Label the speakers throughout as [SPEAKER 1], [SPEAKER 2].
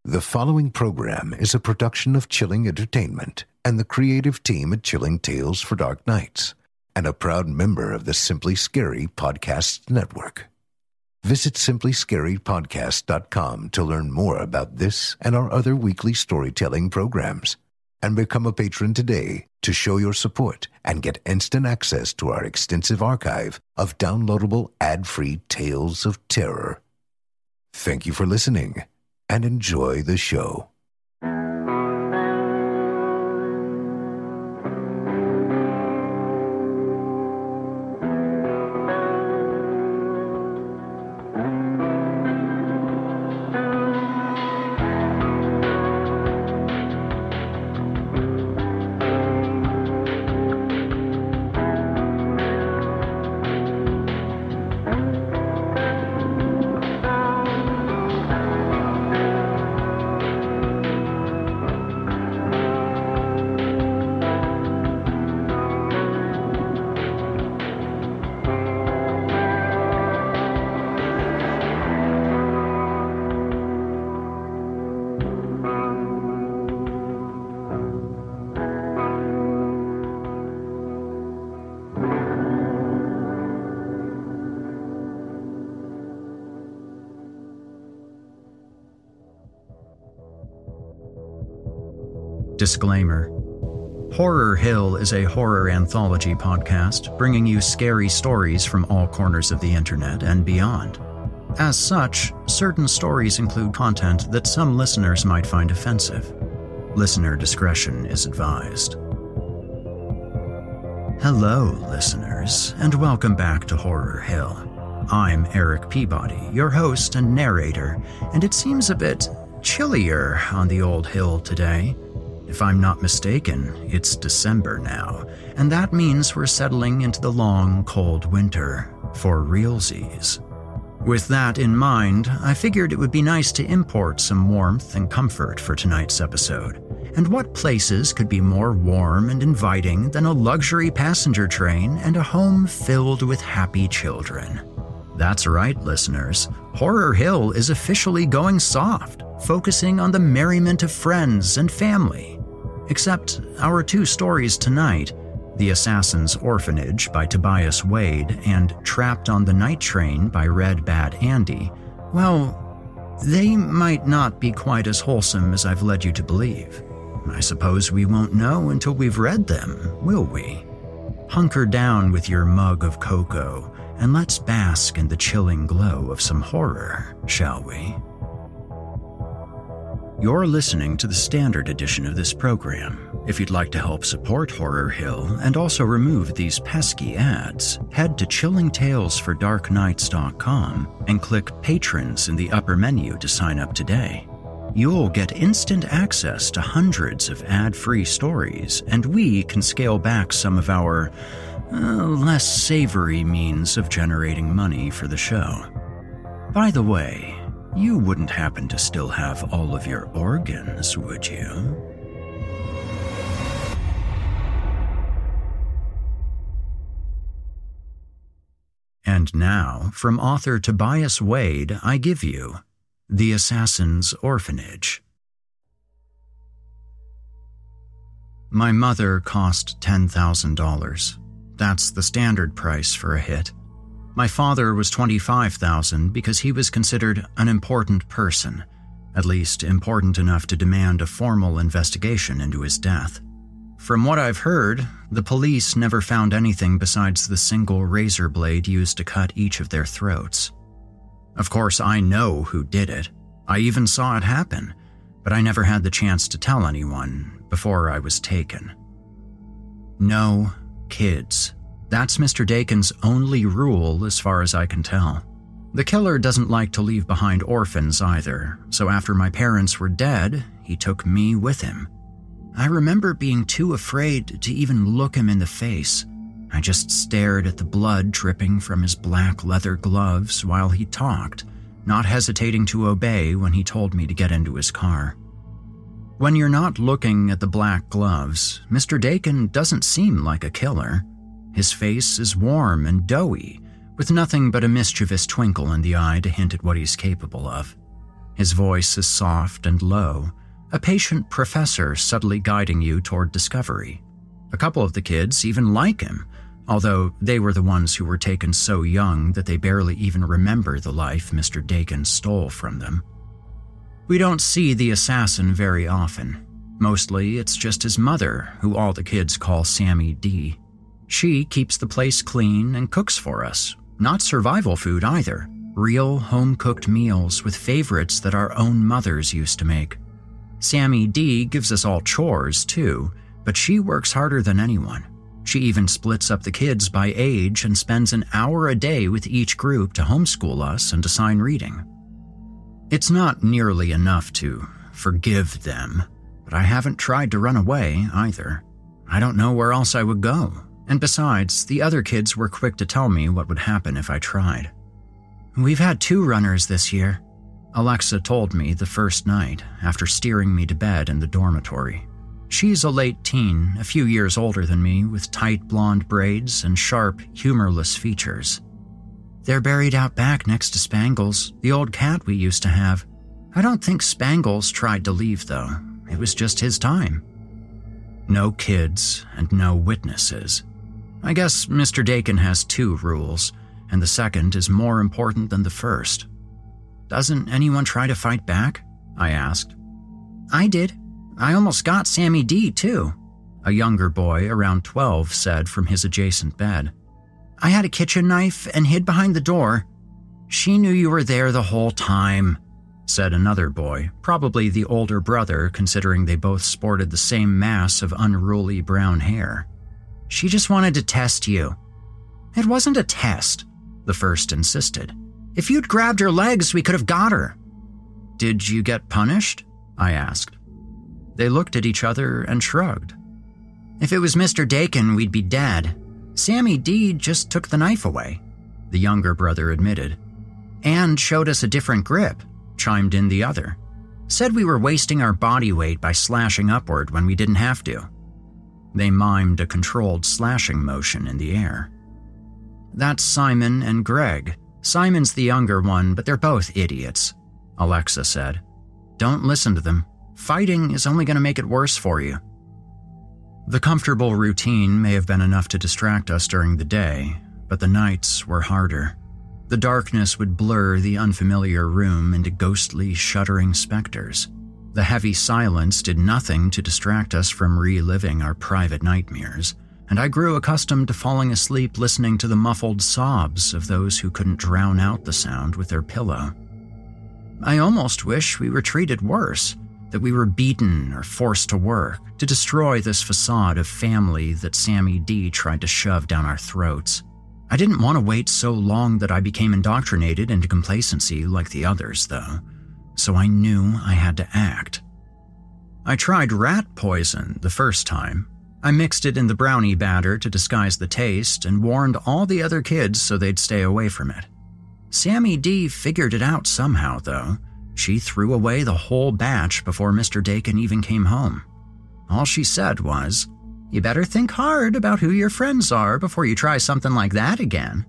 [SPEAKER 1] The following program is a production of Chilling Entertainment and the creative team at Chilling Tales for Dark Nights, and a proud member of the Simply Scary Podcast Network. Visit simplyscarypodcast.com to learn more about this and our other weekly storytelling programs, and become a patron today to show your support and get instant access to our extensive archive of downloadable ad-free tales of terror. Thank you for listening, and enjoy the show.
[SPEAKER 2] Disclaimer. Horror Hill is a horror anthology podcast bringing you scary stories from all corners of the internet and beyond. As such, certain stories include content that some listeners might find offensive. Listener discretion is advised. Hello, listeners, and welcome back to Horror Hill. I'm Eric Peabody, your host and narrator, and it seems a bit chillier on the old hill today. If I'm not mistaken, it's December now, and that means we're settling into the long, cold winter for realsies. With that in mind, I figured it would be nice to import some warmth and comfort for tonight's episode. And what places could be more warm and inviting than a luxury passenger train and a home filled with happy children? That's right, listeners. Horror Hill is officially going soft, focusing on the merriment of friends and family. Except our two stories tonight, The Assassin's Orphanage by Tobias Wade and Trapped on the Night Train by Red Bad Andy, well, they might not be quite as wholesome as I've led you to believe. I suppose we won't know until we've read them, will we? Hunker down with your mug of cocoa, and let's bask in the chilling glow of some horror, shall we? You're listening to the standard edition of this program. If you'd like to help support Horror Hill and also remove these pesky ads, head to chillingtalesfordarknights.com and click Patrons in the upper menu to sign up today. You'll get instant access to hundreds of ad-free stories, and we can scale back some of our less savory means of generating money for the show. By the way, you wouldn't happen to still have all of your organs, would you? And now, from author Tobias Wade, I give you The Assassin's Orphanage. My mother cost $10,000. That's the standard price for a hit. My father was $25,000 because he was considered an important person, at least important enough to demand a formal investigation into his death. From what I've heard, the police never found anything besides the single razor blade used to cut each of their throats. Of course, I know who did it. I even saw it happen, but I never had the chance to tell anyone before I was taken. No kids. That's Mr. Dakin's only rule as far as I can tell. The killer doesn't like to leave behind orphans either, so after my parents were dead, he took me with him. I remember being too afraid to even look him in the face. I just stared at the blood dripping from his black leather gloves while he talked, not hesitating to obey when he told me to get into his car. When you're not looking at the black gloves, Mr. Dakin doesn't seem like a killer. His face is warm and doughy, with nothing but a mischievous twinkle in the eye to hint at what he's capable of. His voice is soft and low, a patient professor subtly guiding you toward discovery. A couple of the kids even like him, although they were the ones who were taken so young that they barely even remember the life Mr. Dakin stole from them. We don't see the assassin very often. Mostly, it's just his mother, who all the kids call Sammy D. She keeps the place clean and cooks for us. Not survival food either. Real, home-cooked meals with favorites that our own mothers used to make. Sammy D gives us all chores, too, but she works harder than anyone. She even splits up the kids by age and spends an hour a day with each group to homeschool us and assign reading. It's not nearly enough to forgive them, but I haven't tried to run away either. I don't know where else I would go, and besides, the other kids were quick to tell me what would happen if I tried. We've had 2 runners this year, Alexa told me the first night after steering me to bed in the dormitory. She's a late teen, a few years older than me, with tight blonde braids and sharp, humorless features. They're buried out back next to Spangles, the old cat we used to have. I don't think Spangles tried to leave, though. It was just his time. No kids and no witnesses. I guess Mr. Dakin has 2 rules, and the second is more important than the first. Doesn't anyone try to fight back? I asked. I did. I almost got Sammy D, too, a younger boy around 12 said from his adjacent bed. I had a kitchen knife and hid behind the door. She knew you were there the whole time, said another boy, probably the older brother considering they both sported the same mass of unruly brown hair. She just wanted to test you. It wasn't a test, the first insisted. If you'd grabbed her legs, we could have got her. Did you get punished? I asked. They looked at each other and shrugged. If it was Mr. Dakin, we'd be dead. Sammy D just took the knife away, the younger brother admitted. And showed us a different grip, chimed in the other. Said we were wasting our body weight by slashing upward when we didn't have to. They mimed a controlled slashing motion in the air. That's Simon and Greg. Simon's the younger one, but they're both idiots, Alexa said. Don't listen to them. Fighting is only going to make it worse for you. The comfortable routine may have been enough to distract us during the day, but the nights were harder. The darkness would blur the unfamiliar room into ghostly, shuddering specters. The heavy silence did nothing to distract us from reliving our private nightmares, and I grew accustomed to falling asleep listening to the muffled sobs of those who couldn't drown out the sound with their pillow. I almost wish we were treated worse, that we were beaten or forced to work to destroy this facade of family that Sammy D tried to shove down our throats. I didn't want to wait so long that I became indoctrinated into complacency like the others, though, so I knew I had to act. I tried rat poison the first time. I mixed it in the brownie batter to disguise the taste and warned all the other kids so they'd stay away from it. Sammy D figured it out somehow, though. She threw away the whole batch before Mr. Dakin even came home. All she said was, "You better think hard about who your friends are before you try something like that again."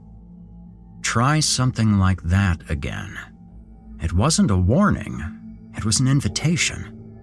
[SPEAKER 2] Try something like that again. It wasn't a warning. It was an invitation.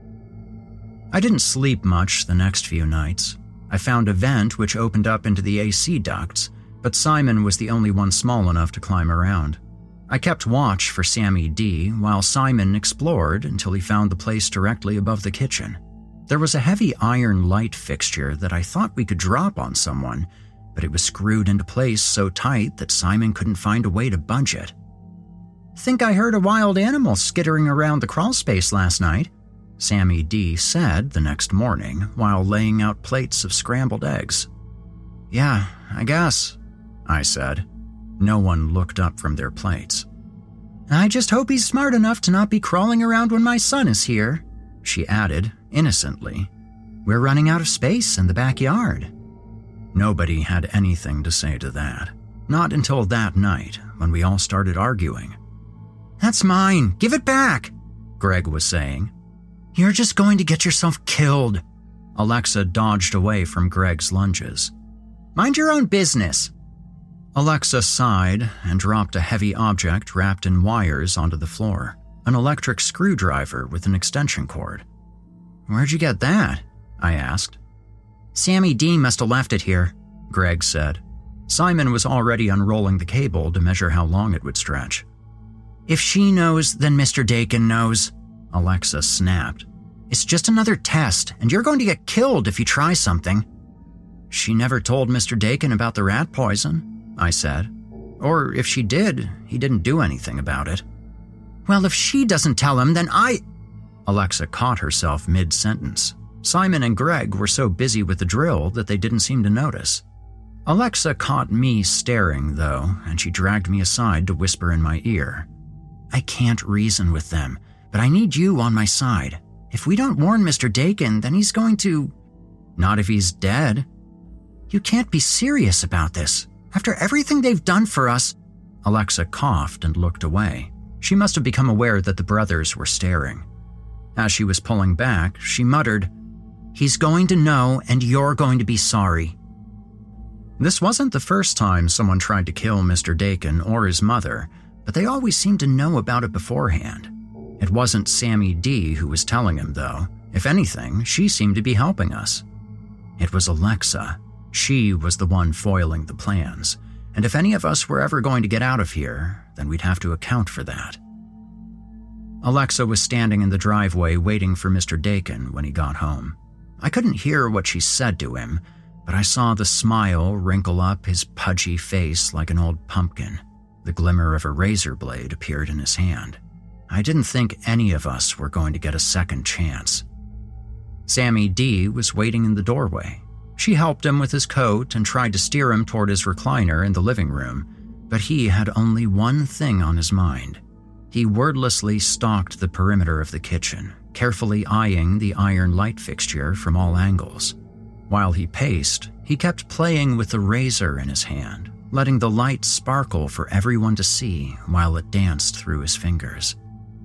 [SPEAKER 2] I didn't sleep much the next few nights. I found a vent which opened up into the AC ducts, but Simon was the only one small enough to climb around. I kept watch for Sammy D while Simon explored until he found the place directly above the kitchen. There was a heavy iron light fixture that I thought we could drop on someone, but it was screwed into place so tight that Simon couldn't find a way to budge it. "Think I heard a wild animal skittering around the crawlspace last night," Sammy D said the next morning while laying out plates of scrambled eggs. "Yeah, I guess," I said. No one looked up from their plates. "I just hope he's smart enough to not be crawling around when my son is here," she added, innocently. "We're running out of space in the backyard." Nobody had anything to say to that. Not until that night, when we all started arguing. "That's mine. Give it back," Greg was saying. "You're just going to get yourself killed." Alexa dodged away from Greg's lunges. "Mind your own business." Alexa sighed and dropped a heavy object wrapped in wires onto the floor. an electric screwdriver with an extension cord. "Where'd you get that?" I asked. "Sammy D must have left it here," Greg said. Simon was already unrolling the cable to measure how long it would stretch. "If she knows, then Mr. Dakin knows," Alexa snapped. "It's just another test, and you're going to get killed if you try something." "She never told Mr. Dakin about the rat poison," I said. "Or if she did, he didn't do anything about it." "Well, if she doesn't tell him, then Alexa caught herself mid-sentence. Simon and Greg were so busy with the drill that they didn't seem to notice. Alexa caught me staring, though, and she dragged me aside to whisper in my ear. "I can't reason with them, but I need you on my side. If we don't warn Mr. Dakin, then he's going to—" "Not if he's dead." "You can't be serious about this. After everything they've done for us—" Alexa coughed and looked away. She must have become aware that the brothers were staring. As she was pulling back, she muttered, "He's going to know, and you're going to be sorry." This wasn't the first time someone tried to kill Mr. Dakin or his mother, but they always seemed to know about it beforehand. It wasn't Sammy D who was telling him, though. If anything, she seemed to be helping us. It was Alexa. She was the one foiling the plans, and if any of us were ever going to get out of here, then we'd have to account for that. Alexa was standing in the driveway waiting for Mr. Dakin when he got home. I couldn't hear what she said to him, but I saw the smile wrinkle up his pudgy face like an old pumpkin. The glimmer of a razor blade appeared in his hand. I didn't think any of us were going to get a second chance. Sammy D was waiting in the doorway. She helped him with his coat and tried to steer him toward his recliner in the living room, but he had only one thing on his mind. He wordlessly stalked the perimeter of the kitchen, carefully eyeing the iron light fixture from all angles. While he paced, he kept playing with the razor in his hand, letting the light sparkle for everyone to see while it danced through his fingers.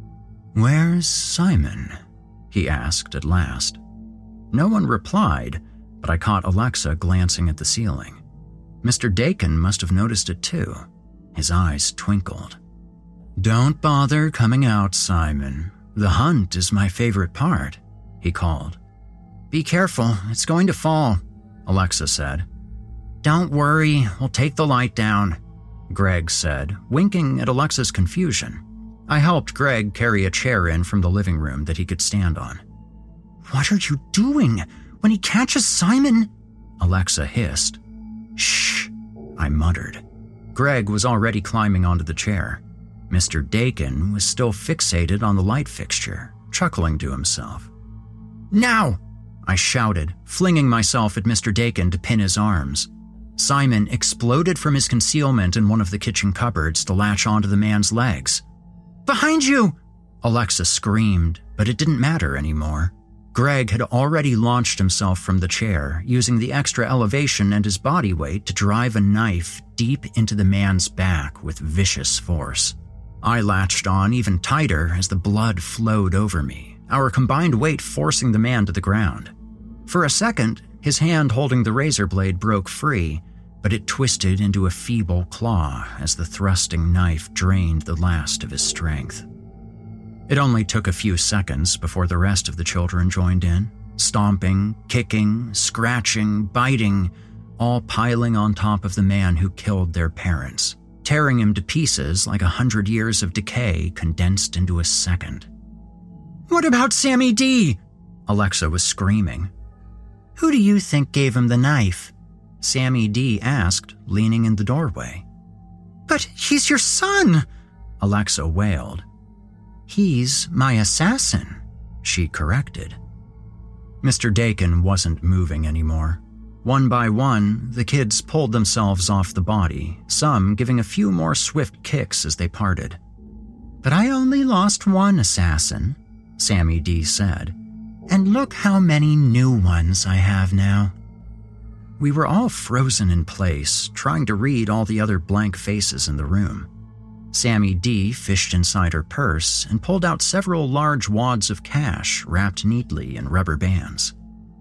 [SPEAKER 2] "Where's Simon?" he asked at last. No one replied, but I caught Alexa glancing at the ceiling. Mr. Dakin must have noticed it too. His eyes twinkled. "Don't bother coming out, Simon. The hunt is my favorite part," he called. "Be careful, it's going to fall," Alexa said. "Don't worry, we'll take the light down," Greg said, winking at Alexa's confusion. I helped Greg carry a chair in from the living room that he could stand on. "What are you doing? When he catches Simon—" Alexa hissed. "Shh," I muttered. Greg was already climbing onto the chair. Mr. Dakin was still fixated on the light fixture, chuckling to himself. "Now!" I shouted, flinging myself at Mr. Dakin to pin his arms. Simon exploded from his concealment in one of the kitchen cupboards to latch onto the man's legs. "Behind you!" Alexa screamed, but it didn't matter anymore. Greg had already launched himself from the chair, using the extra elevation and his body weight to drive a knife deep into the man's back with vicious force. I latched on even tighter as the blood flowed over me, our combined weight forcing the man to the ground. For a second, his hand holding the razor blade broke free, but it twisted into a feeble claw as the thrusting knife drained the last of his strength. It only took a few seconds before the rest of the children joined in, stomping, kicking, scratching, biting, all piling on top of the man who killed their parents, tearing him to pieces like 100 years of decay condensed into a second. "What about Sammy D?" Alexa was screaming. "Who do you think gave him the knife?" Sammy D asked, leaning in the doorway. "But he's your son!" Alexa wailed. "He's my assassin," she corrected. Mr. Dakin wasn't moving anymore. One by one, the kids pulled themselves off the body, some giving a few more swift kicks as they parted. "But I only lost one assassin," Sammy D said. "And look how many new ones I have now." We were all frozen in place, trying to read all the other blank faces in the room. Sammy D fished inside her purse and pulled out several large wads of cash wrapped neatly in rubber bands.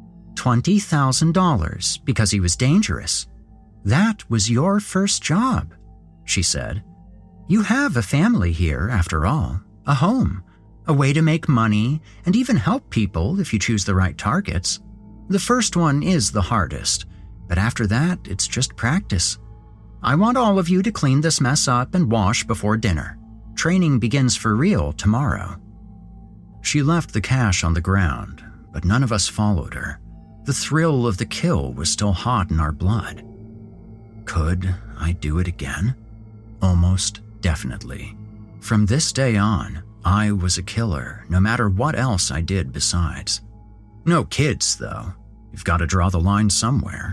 [SPEAKER 2] $20,000 because he was dangerous. "That was your first job," she said. "You have a family here, after all, a home, a way to make money, and even help people if you choose the right targets. The first one is the hardest, but after that, it's just practice. I want all of you to clean this mess up and wash before dinner. Training begins for real tomorrow." She left the cash on the ground, but none of us followed her. The thrill of the kill was still hot in our blood. Could I do it again? Almost definitely. From this day on, I was a killer, no matter what else I did besides. No kids, though. You've got to draw the line somewhere.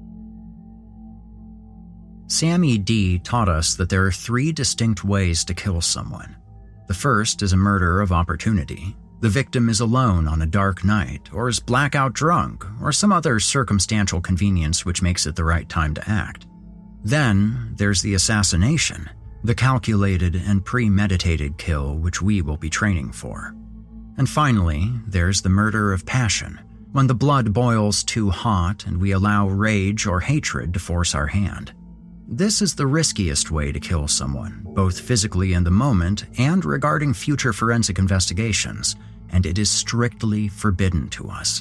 [SPEAKER 2] Sammy D taught us that there are 3 distinct ways to kill someone. The first is a murder of opportunity. The victim is alone on a dark night, or is blackout drunk, or some other circumstantial convenience which makes it the right time to act. Then there's the assassination, the calculated and premeditated kill which we will be training for. And finally, there's the murder of passion, when the blood boils too hot and we allow rage or hatred to force our hand. This is the riskiest way to kill someone, both physically in the moment and regarding future forensic investigations, and it is strictly forbidden to us.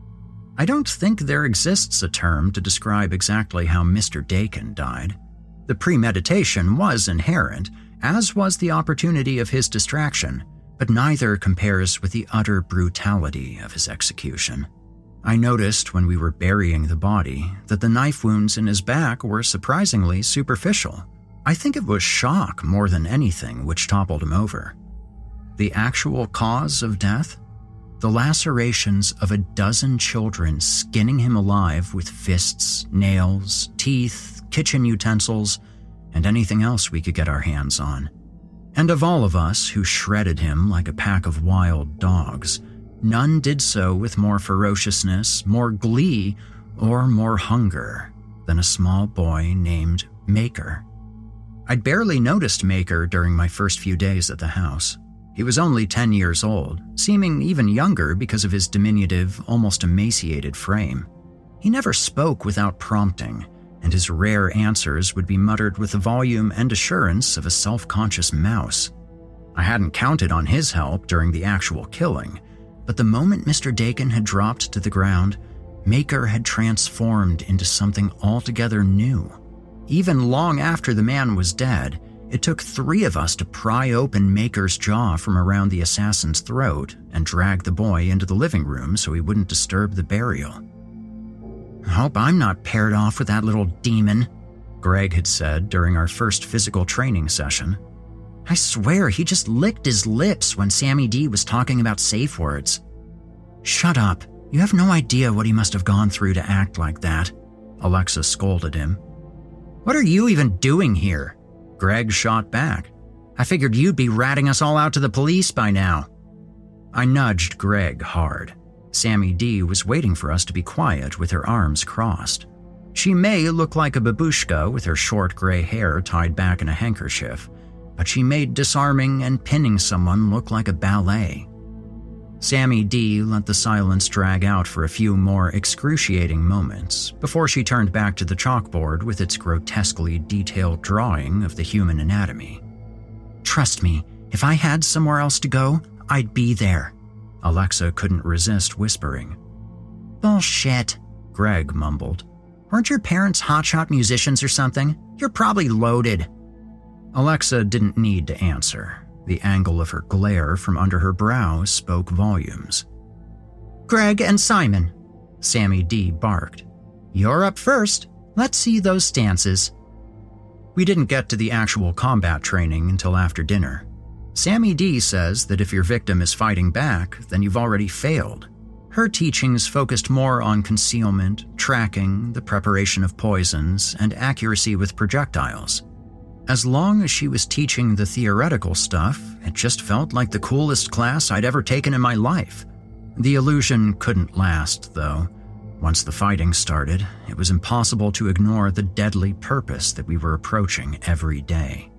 [SPEAKER 2] I don't think there exists a term to describe exactly how Mr. Dakin died. The premeditation was inherent, as was the opportunity of his distraction, but neither compares with the utter brutality of his execution. I noticed when we were burying the body that the knife wounds in his back were surprisingly superficial. I think it was shock more than anything which toppled him over. The actual cause of death? The lacerations of a dozen children skinning him alive with fists, nails, teeth, kitchen utensils, and anything else we could get our hands on. And of all of us who shredded him like a pack of wild dogs, none did so with more ferociousness, more glee, or more hunger than a small boy named Maker. I'd barely noticed Maker during my first few days at the house. He was only 10 years old, seeming even younger because of his diminutive, almost emaciated frame. He never spoke without prompting, and his rare answers would be muttered with the volume and assurance of a self-conscious mouse. I hadn't counted on his help during the actual killing, but the moment Mr. Dakin had dropped to the ground, Maker had transformed into something altogether new. Even long after the man was dead, it took 3 of us to pry open Maker's jaw from around the assassin's throat and drag the boy into the living room so he wouldn't disturb the burial. "I hope I'm not paired off with that little demon," Greg had said during our first physical training session. "I swear he just licked his lips when Sammy D was talking about safe words." "Shut up. You have no idea what he must have gone through to act like that," Alexa scolded him. "What are you even doing here?" Greg shot back. "I figured you'd be ratting us all out to the police by now." I nudged Greg hard. Sammy D was waiting for us to be quiet with her arms crossed. She may look like a babushka with her short gray hair tied back in a handkerchief, but she made disarming and pinning someone look like a ballet. Sammy D let the silence drag out for a few more excruciating moments before she turned back to the chalkboard with its grotesquely detailed drawing of the human anatomy. "Trust me, if I had somewhere else to go, I'd be there," Alexa couldn't resist whispering. "Bullshit," Greg mumbled. "Weren't your parents hotshot musicians or something? You're probably loaded." Alexa didn't need to answer. The angle of her glare from under her brows spoke volumes. "Greg and Simon," Sammy D barked. "You're up first. Let's see those stances." We didn't get to the actual combat training until after dinner. Sammy D says that if your victim is fighting back, then you've already failed. Her teachings focused more on concealment, tracking, the preparation of poisons, and accuracy with projectiles. As long as she was teaching the theoretical stuff, it just felt like the coolest class I'd ever taken in my life. The illusion couldn't last, though. Once the fighting started, it was impossible to ignore the deadly purpose that we were approaching every day.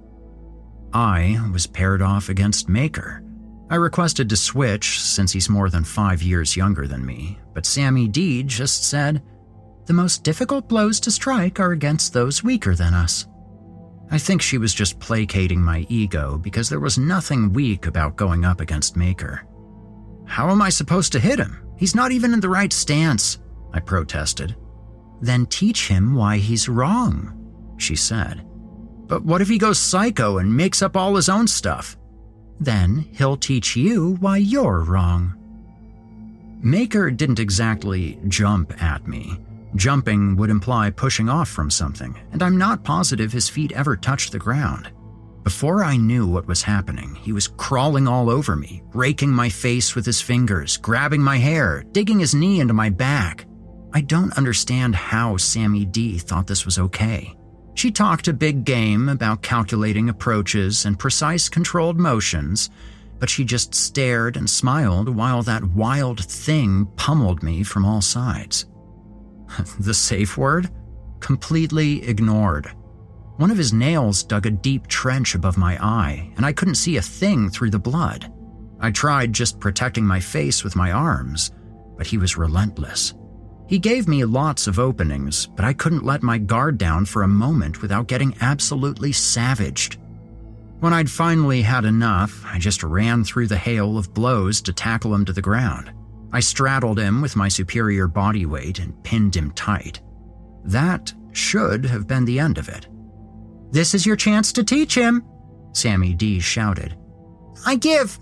[SPEAKER 2] I was paired off against Maker. I requested to switch since he's more than 5 years younger than me, but Sammy D just said, "The most difficult blows to strike are against those weaker than us." I think she was just placating my ego because there was nothing weak about going up against Maker. "How am I supposed to hit him? He's not even in the right stance," I protested. "Then teach him why he's wrong," she said. "But what if he goes psycho and makes up all his own stuff?" "Then he'll teach you why you're wrong." Maker didn't exactly jump at me. Jumping would imply pushing off from something, and I'm not positive his feet ever touched the ground. Before I knew what was happening, he was crawling all over me, raking my face with his fingers, grabbing my hair, digging his knee into my back. I don't understand how Sammy D thought this was okay. She talked a big game about calculating approaches and precise controlled motions, but she just stared and smiled while that wild thing pummeled me from all sides. The safe word? Completely ignored. One of his nails dug a deep trench above my eye, and I couldn't see a thing through the blood. I tried just protecting my face with my arms, but he was relentless. He gave me lots of openings, but I couldn't let my guard down for a moment without getting absolutely savaged. When I'd finally had enough, I just ran through the hail of blows to tackle him to the ground. I straddled him with my superior body weight and pinned him tight. That should have been the end of it. "This is your chance to teach him," Sammy D shouted. I give!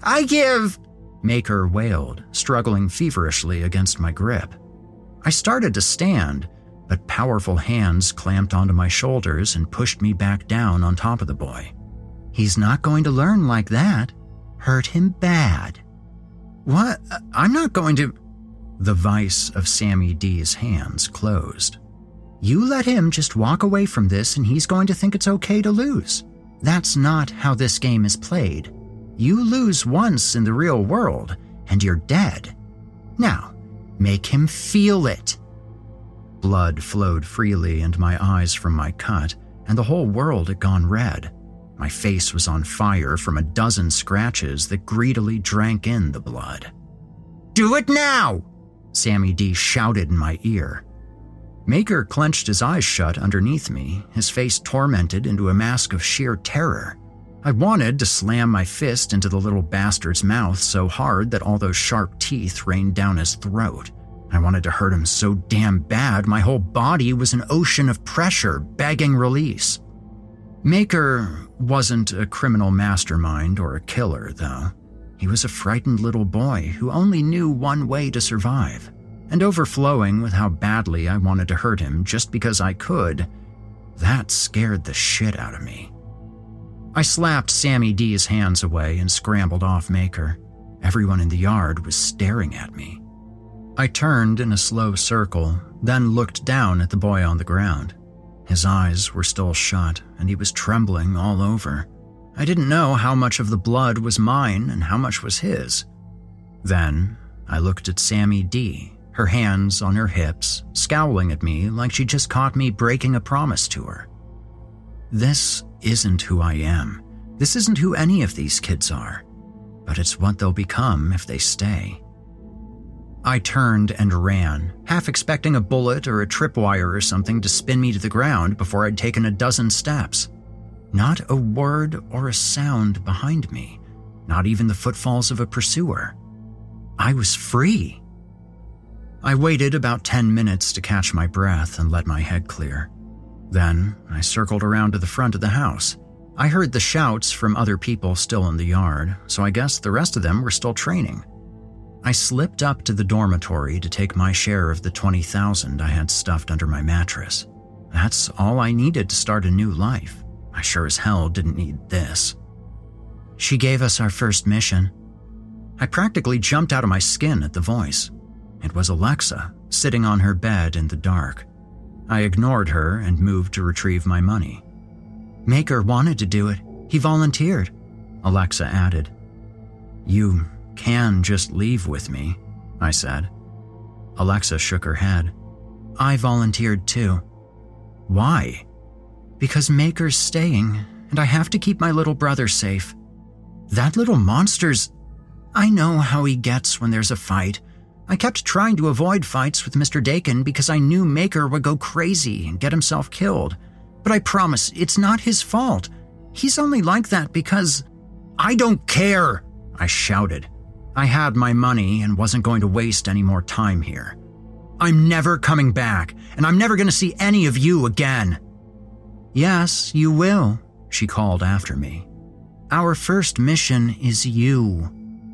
[SPEAKER 2] Maker wailed, struggling feverishly against my grip. I started to stand, but powerful hands clamped onto my shoulders and pushed me back down on top of the boy. "He's not going to learn like that. Hurt him bad." "What? I'm not going to—" The vice of Sammy D's hands closed. "You let him just walk away from this and he's going to think it's okay to lose. That's not how this game is played. You lose once in the real world and you're dead. Now, make him feel it." Blood flowed freely into my eyes from my cut, and the whole world had gone red. My face was on fire from a dozen scratches that greedily drank in the blood. "Do it now!" Sammy D shouted in my ear. Maker clenched his eyes shut underneath me, his face tormented into a mask of sheer terror. I wanted to slam my fist into the little bastard's mouth so hard that all those sharp teeth rained down his throat. I wanted to hurt him so damn bad my whole body was an ocean of pressure begging release. Maker wasn't a criminal mastermind or a killer, though. He was a frightened little boy who only knew one way to survive, and overflowing with how badly I wanted to hurt him just because I could, that scared the shit out of me. I slapped Sammy D's hands away and scrambled off Maker. Everyone in the yard was staring at me. I turned in a slow circle, then looked down at the boy on the ground. His eyes were still shut, and he was trembling all over. I didn't know how much of the blood was mine and how much was his. Then I looked at Sammy D, her hands on her hips, scowling at me like she just caught me breaking a promise to her. This isn't who I am. This isn't who any of these kids are. But it's what they'll become if they stay. I turned and ran, half expecting a bullet or a tripwire or something to spin me to the ground before I'd taken a dozen steps. Not a word or a sound behind me, not even the footfalls of a pursuer. I was free. I waited about 10 minutes to catch my breath and let my head clear. Then I circled around to the front of the house. I heard the shouts from other people still in the yard, so I guess the rest of them were still training. I slipped up to the dormitory to take my share of the $20,000 I had stuffed under my mattress. That's all I needed to start a new life. I sure as hell didn't need this. She gave us our first mission. I practically jumped out of my skin at the voice. It was Alexa, sitting on her bed in the dark. I ignored her and moved to retrieve my money. Maker wanted to do it. He volunteered, Alexa added. You can just leave with me, I said. Alexa shook her head. I volunteered too. Why? Because Maker's staying, and I have to keep my little brother safe. That little monster's... I know how he gets when there's a fight. I kept trying to avoid fights with Mr. Dakin because I knew Maker would go crazy and get himself killed. But I promise, it's not his fault. He's only like that because... I don't care, I shouted. I had my money and wasn't going to waste any more time here. I'm never coming back, and I'm never going to see any of you again. Yes, you will, she called after me. Our first mission is you.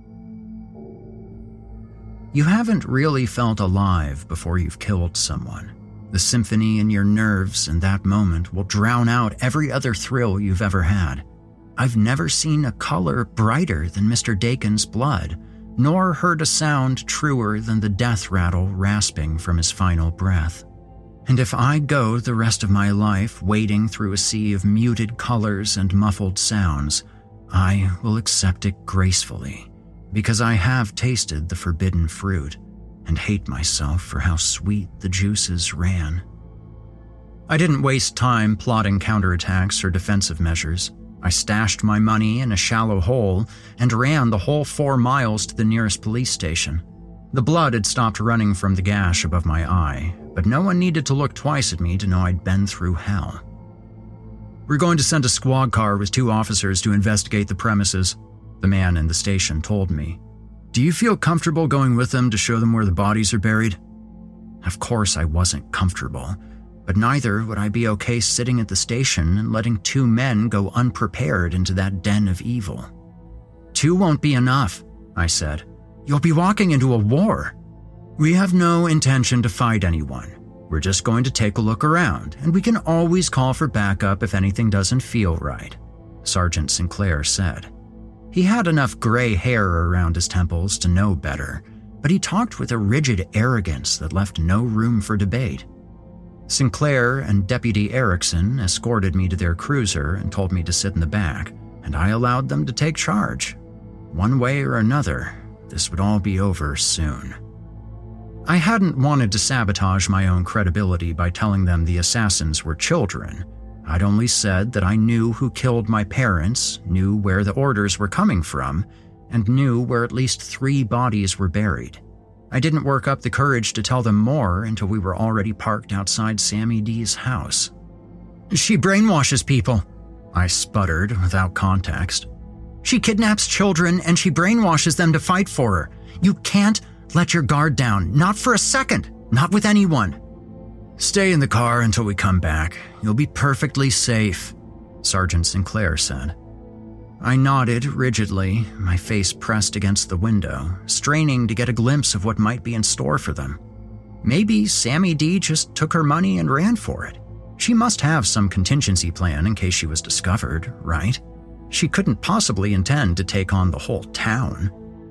[SPEAKER 2] You haven't really felt alive before you've killed someone. The symphony in your nerves in that moment will drown out every other thrill you've ever had. I've never seen a color brighter than Mr. Dakin's blood, nor heard a sound truer than the death rattle rasping from his final breath. And if I go the rest of my life wading through a sea of muted colors and muffled sounds, I will accept it gracefully, because I have tasted the forbidden fruit and hate myself for how sweet the juices ran. I didn't waste time plotting counterattacks or defensive measures. I stashed my money in a shallow hole and ran the whole 4 miles to the nearest police station. The blood had stopped running from the gash above my eye, but no one needed to look twice at me to know I'd been through hell. We're going to send a squad car with 2 officers to investigate the premises, the man in the station told me. Do you feel comfortable going with them to show them where the bodies are buried? Of course I wasn't comfortable, but neither would I be okay sitting at the station and letting 2 men go unprepared into that den of evil. 2 won't be enough, I said. You'll be walking into a war. We have no intention to fight anyone. We're just going to take a look around, and we can always call for backup if anything doesn't feel right, Sergeant Sinclair said. He had enough gray hair around his temples to know better, but he talked with a rigid arrogance that left no room for debate. Sinclair and Deputy Erickson escorted me to their cruiser and told me to sit in the back, and I allowed them to take charge. One way or another, this would all be over soon. I hadn't wanted to sabotage my own credibility by telling them the assassins were children. I'd only said that I knew who killed my parents, knew where the orders were coming from, and knew where at least 3 bodies were buried. I didn't work up the courage to tell them more until we were already parked outside Sammy D's house. She brainwashes people, I sputtered without context. She kidnaps children and she brainwashes them to fight for her. You can't let your guard down, not for a second, not with anyone. Stay in the car until we come back. You'll be perfectly safe, Sergeant Sinclair said. I nodded rigidly, my face pressed against the window, straining to get a glimpse of what might be in store for them. Maybe Sammy D just took her money and ran for it. She must have some contingency plan in case she was discovered, right? She couldn't possibly intend to take on the whole town.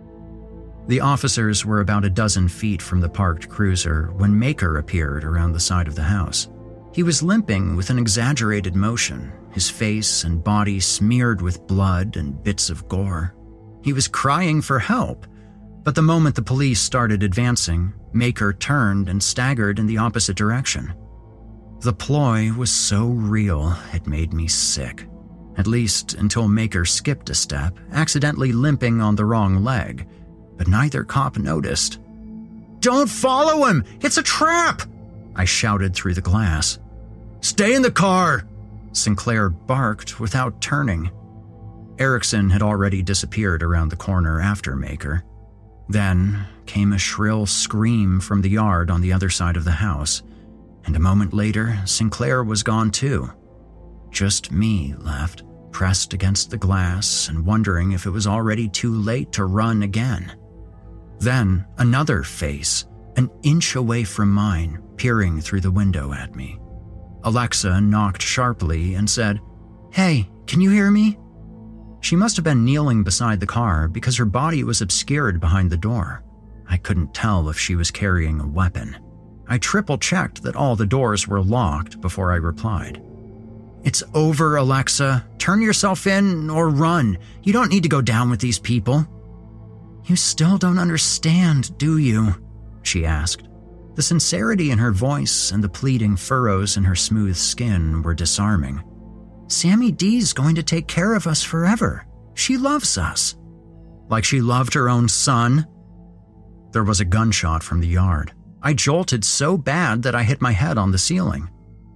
[SPEAKER 2] The officers were about a dozen feet from the parked cruiser when Maker appeared around the side of the house. He was limping with an exaggerated motion, his face and body smeared with blood and bits of gore. He was crying for help, but the moment the police started advancing, Maker turned and staggered in the opposite direction. The ploy was so real, it made me sick. At least until Maker skipped a step, accidentally limping on the wrong leg, but neither cop noticed. "Don't follow him! It's a trap!" I shouted through the glass. "Stay in the car!" Sinclair barked without turning. Erickson had already disappeared around the corner after Maker. Then came a shrill scream from the yard on the other side of the house, and a moment later, Sinclair was gone too. Just me left, pressed against the glass and wondering if it was already too late to run again. Then another face, an inch away from mine, peering through the window at me. Alexa knocked sharply and said, "Hey, can you hear me?" She must have been kneeling beside the car because her body was obscured behind the door. I couldn't tell if she was carrying a weapon. I triple-checked that all the doors were locked before I replied. "It's over, Alexa. Turn yourself in or run. You don't need to go down with these people." "You still don't understand, do you?" she asked. The sincerity in her voice and the pleading furrows in her smooth skin were disarming. "Sammy D's going to take care of us forever. She loves us." Like she loved her own son? There was a gunshot from the yard. I jolted so bad that I hit my head on the ceiling.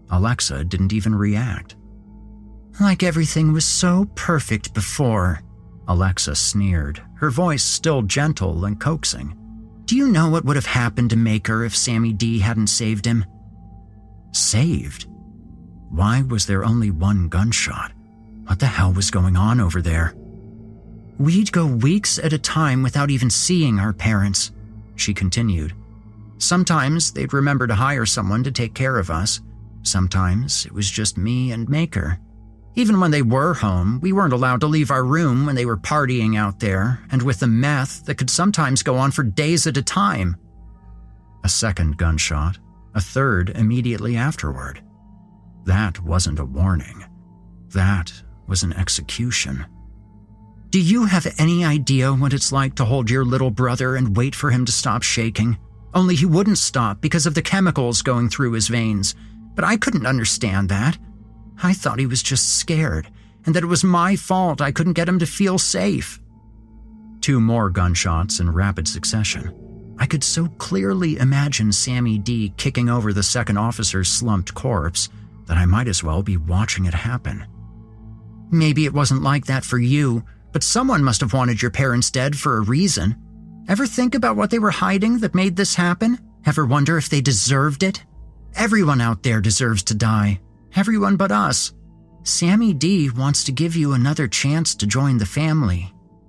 [SPEAKER 2] Alexa didn't even react. "Like everything was so perfect before," Alexa sneered, her voice still gentle and coaxing. "Do you know what would have happened to Maker if Sammy D hadn't saved him?" Saved? Why was there only one gunshot? What the hell was going on over there? "We'd go weeks at a time without even seeing our parents," she continued. "Sometimes they'd remember to hire someone to take care of us. Sometimes it was just me and Maker. Even when they were home, we weren't allowed to leave our room when they were partying out there, and with the meth that could sometimes go on for days at a time." A second gunshot, a third immediately afterward. That wasn't a warning. That was an execution. "Do you have any idea what it's like to hold your little brother and wait for him to stop shaking? Only he wouldn't stop because of the chemicals going through his veins. But I couldn't understand that. I thought he was just scared, and that it was my fault I couldn't get him to feel safe." 2 more gunshots in rapid succession. I could so clearly imagine Sammy D kicking over the second officer's slumped corpse that I might as well be watching it happen. "Maybe it wasn't like that for you, but someone must have wanted your parents dead for a reason. Ever think about what they were hiding that made this happen? Ever wonder if they deserved it? Everyone out there deserves to die. Everyone but us. Sammy D wants to give you another chance to join the family."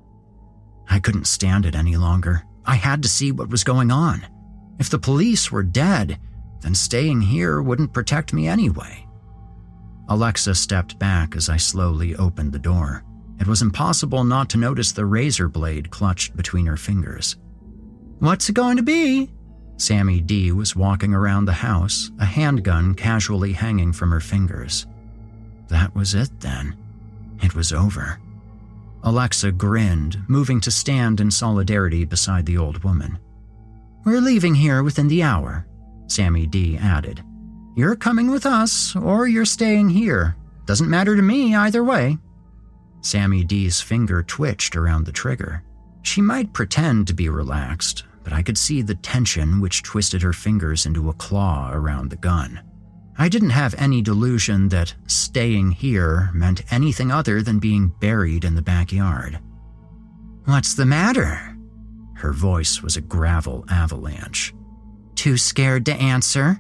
[SPEAKER 2] I couldn't stand it any longer. I had to see what was going on. If the police were dead, then staying here wouldn't protect me anyway. Alexa stepped back as I slowly opened the door. It was impossible not to notice the razor blade clutched between her fingers. "What's it going to be?" Sammy D was walking around the house, a handgun casually hanging from her fingers. That was it then. It was over. Alexa grinned, moving to stand in solidarity beside the old woman. "We're leaving here within the hour," Sammy D added. "You're coming with us, or you're staying here. Doesn't matter to me either way." Sammy D's finger twitched around the trigger. She might pretend to be relaxed, but I could see the tension which twisted her fingers into a claw around the gun. I didn't have any delusion that staying here meant anything other than being buried in the backyard. "What's the matter?" Her voice was a gravel avalanche. "Too scared to answer?"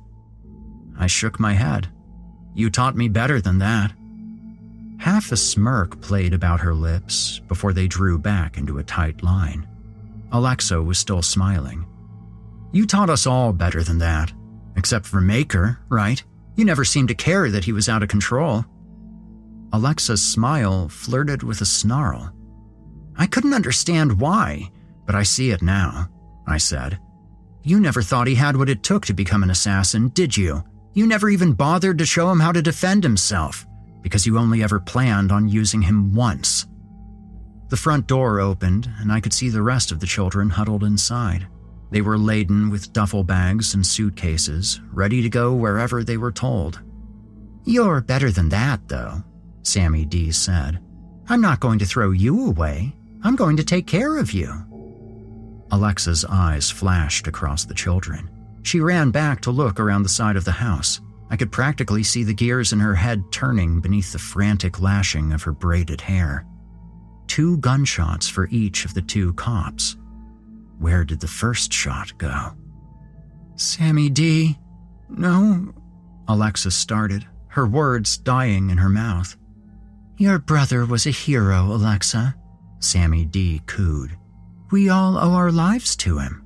[SPEAKER 2] I shook my head. "You taught me better than that." Half a smirk played about her lips before they drew back into a tight line. Alexa was still smiling. "You taught us all better than that. Except for Maker, right? You never seemed to care that he was out of control." Alexa's smile flirted with a snarl. "I couldn't understand why, but I see it now," I said. "You never thought he had what it took to become an assassin, did you? You never even bothered to show him how to defend himself, because you only ever planned on using him once." The front door opened, and I could see the rest of the children huddled inside. They were laden with duffel bags and suitcases, ready to go wherever they were told. "You're better than that, though," Sammy D said. "I'm not going to throw you away. I'm going to take care of you." Alexa's eyes flashed across the children. She ran back to look around the side of the house. I could practically see the gears in her head turning beneath the frantic lashing of her braided hair. 2 gunshots for each of the 2 cops. Where did the first shot go? "Sammy D, no," Alexa started, her words dying in her mouth. "Your brother was a hero, Alexa," Sammy D cooed. "We all owe our lives to him."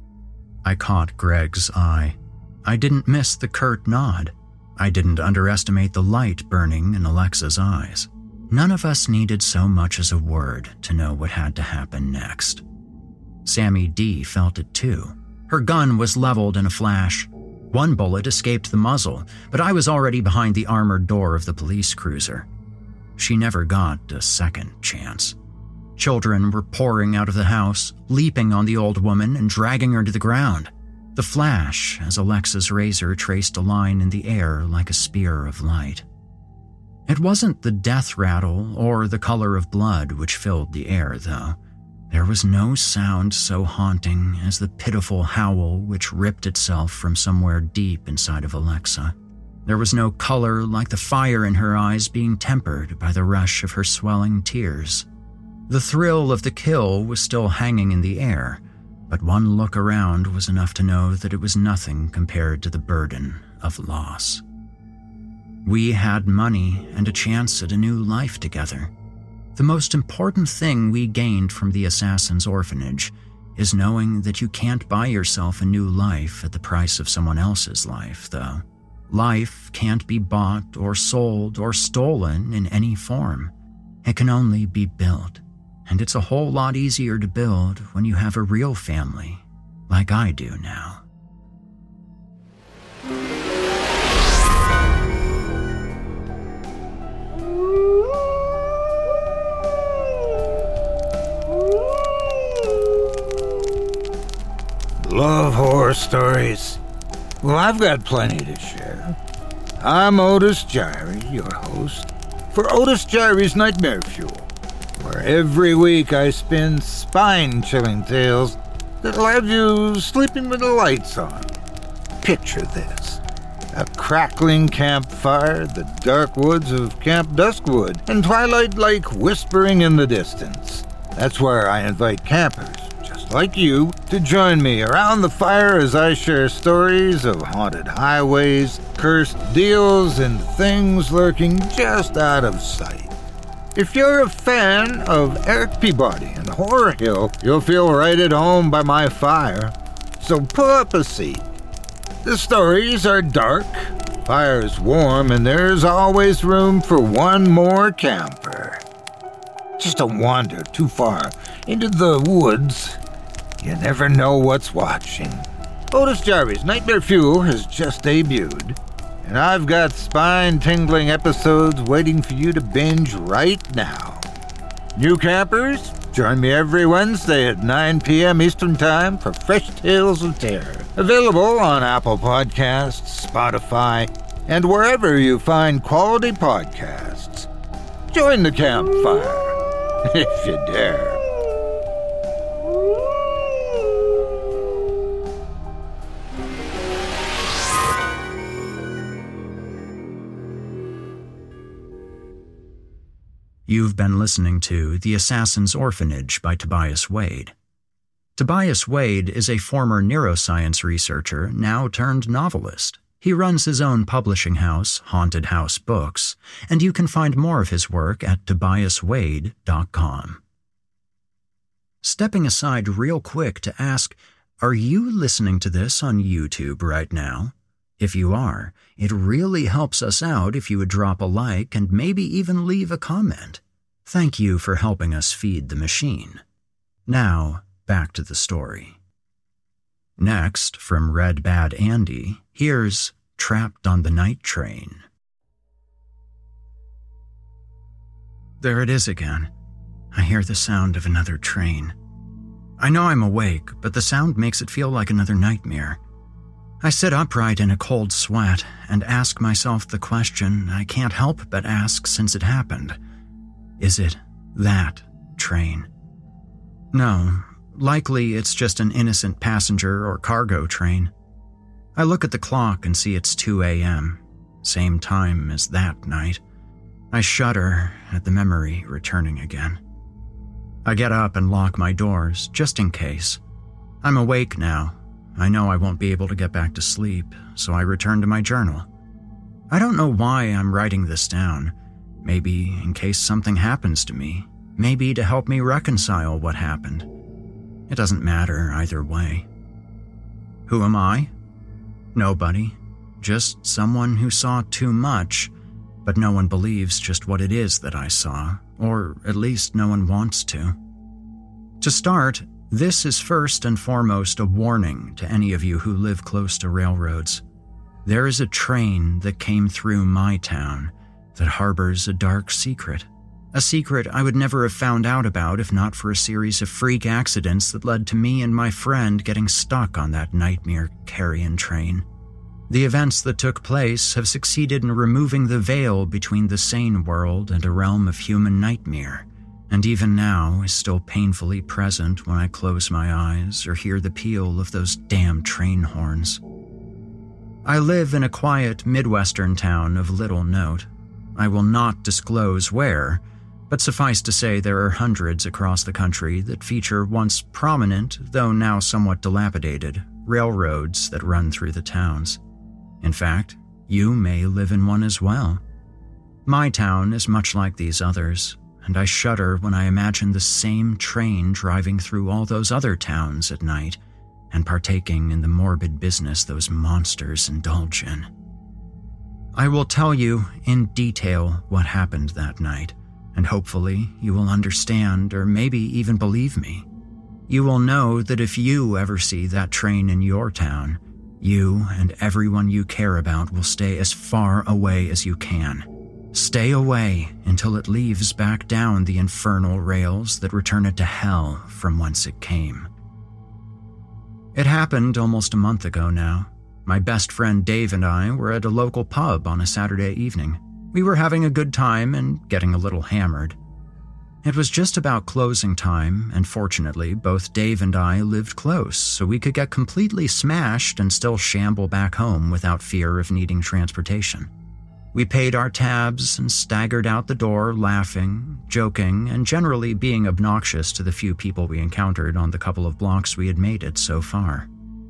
[SPEAKER 2] I caught Greg's eye. I didn't miss the curt nod. I didn't underestimate the light burning in Alexa's eyes. None of us needed so much as a word to know what had to happen next. Sammy D felt it too. Her gun was leveled in a flash. 1 bullet escaped the muzzle, but I was already behind the armored door of the police cruiser. She never got a second chance. Children were pouring out of the house, leaping on the old woman and dragging her to the ground. The flash as Alexa's razor traced a line in the air like a spear of light. It wasn't the death rattle or the color of blood which filled the air, though. There was no sound so haunting as the pitiful howl which ripped itself from somewhere deep inside of Alexa. There was no color like the fire in her eyes being tempered by the rush of her swelling tears. The thrill of the kill was still hanging in the air, but one look around was enough to know that it was nothing compared to the burden of loss. We had money and a chance at a new life together. The most important thing we gained from the Assassin's Orphanage is knowing that you can't buy yourself a new life at the price of someone else's life, though. Life can't be bought or sold or stolen in any form. It can only be built, and it's a whole lot easier to build when you have a real family, like I do now.
[SPEAKER 3] Love horror stories? Well, I've got plenty to share. I'm Otis Jiry, your host, for Otis Jiry's Nightmare Fuel, where every week I spin spine-chilling tales that'll have you sleeping with the lights on. Picture this: a crackling campfire, the dark woods of Camp Duskwood, and twilight like whispering in the distance. That's where I invite campers, like you, to join me around the fire as I share stories of haunted highways, cursed deals, and things lurking just out of sight. If you're a fan of Eric Peabody and Horror Hill, you'll feel right at home by my fire. So pull up a seat. The stories are dark, fire's warm, and there's always room for one more camper. Just don't wander too far into the woods. You never know what's watching. Otis Jiry's Nightmare Fuel has just debuted, and I've got spine-tingling episodes waiting for you to binge right now. New campers, join me every Wednesday at 9 p.m. Eastern Time for fresh tales of terror. Available on Apple Podcasts, Spotify, and wherever you find quality podcasts. Join the campfire, if you dare.
[SPEAKER 2] You've been listening to The Assassin's Orphanage by Tobias Wade. Tobias Wade is a former neuroscience researcher, now turned novelist. He runs his own publishing house, Haunted House Books, and you can find more of his work at tobiaswade.com. Stepping aside real quick to ask, are you listening to this on YouTube right now? If you are, it really helps us out if you would drop a like and maybe even leave a comment. Thank you for helping us feed the machine. Now, back to the story. Next, from Red Bad Andy, here's Trapped on the Night Train. There it is again. I hear the sound of another train. I know I'm awake, but the sound makes it feel like another nightmare. I sit upright in a cold sweat and ask myself the question I can't help but ask since it happened. Is it that train? No, likely it's just an innocent passenger or cargo train. I look at the clock and see it's 2 a.m., same time as that night. I shudder at the memory returning again. I get up and lock my doors, just in case. I'm awake now. I know I won't be able to get back to sleep, so I return to my journal. I don't know why I'm writing this down. Maybe in case something happens to me. Maybe to help me reconcile what happened. It doesn't matter either way. Who am I? Nobody. Just someone who saw too much, but no one believes just what it is that I saw, or at least no one wants to. To start, this is first and foremost a warning to any of you who live close to railroads. There is a train that came through my town that harbors a dark secret. A secret I would never have found out about if not for a series of freak accidents that led to me and my friend getting stuck on that nightmare carrion train. The events that took place have succeeded in removing the veil between the sane world and a realm of human nightmare, and even now is still painfully present when I close my eyes or hear the peal of those damn train horns. I live in a quiet Midwestern town of little note. I will not disclose where, but suffice to say there are hundreds across the country that feature once prominent, though now somewhat dilapidated, railroads that run through the towns. In fact, you may live in one as well. My town is much like these others, and I shudder when I imagine the same train driving through all those other towns at night and partaking in the morbid business those monsters indulge in. I will tell you in detail what happened that night, and hopefully you will understand or maybe even believe me. You will know that if you ever see that train in your town, you and everyone you care about will stay as far away as you can. Stay away until it leaves back down the infernal rails that return it to hell from whence it came. It happened almost a month ago now. My best friend Dave and I were at a local pub on a Saturday evening. We were having a good time and getting a little hammered. It was just about closing time, and fortunately, both Dave and I lived close, so we could get completely smashed and still shamble back home without fear of needing transportation. We paid our tabs and staggered out the door laughing, joking, and generally being obnoxious to the few people we encountered on the couple of blocks we had made it so far.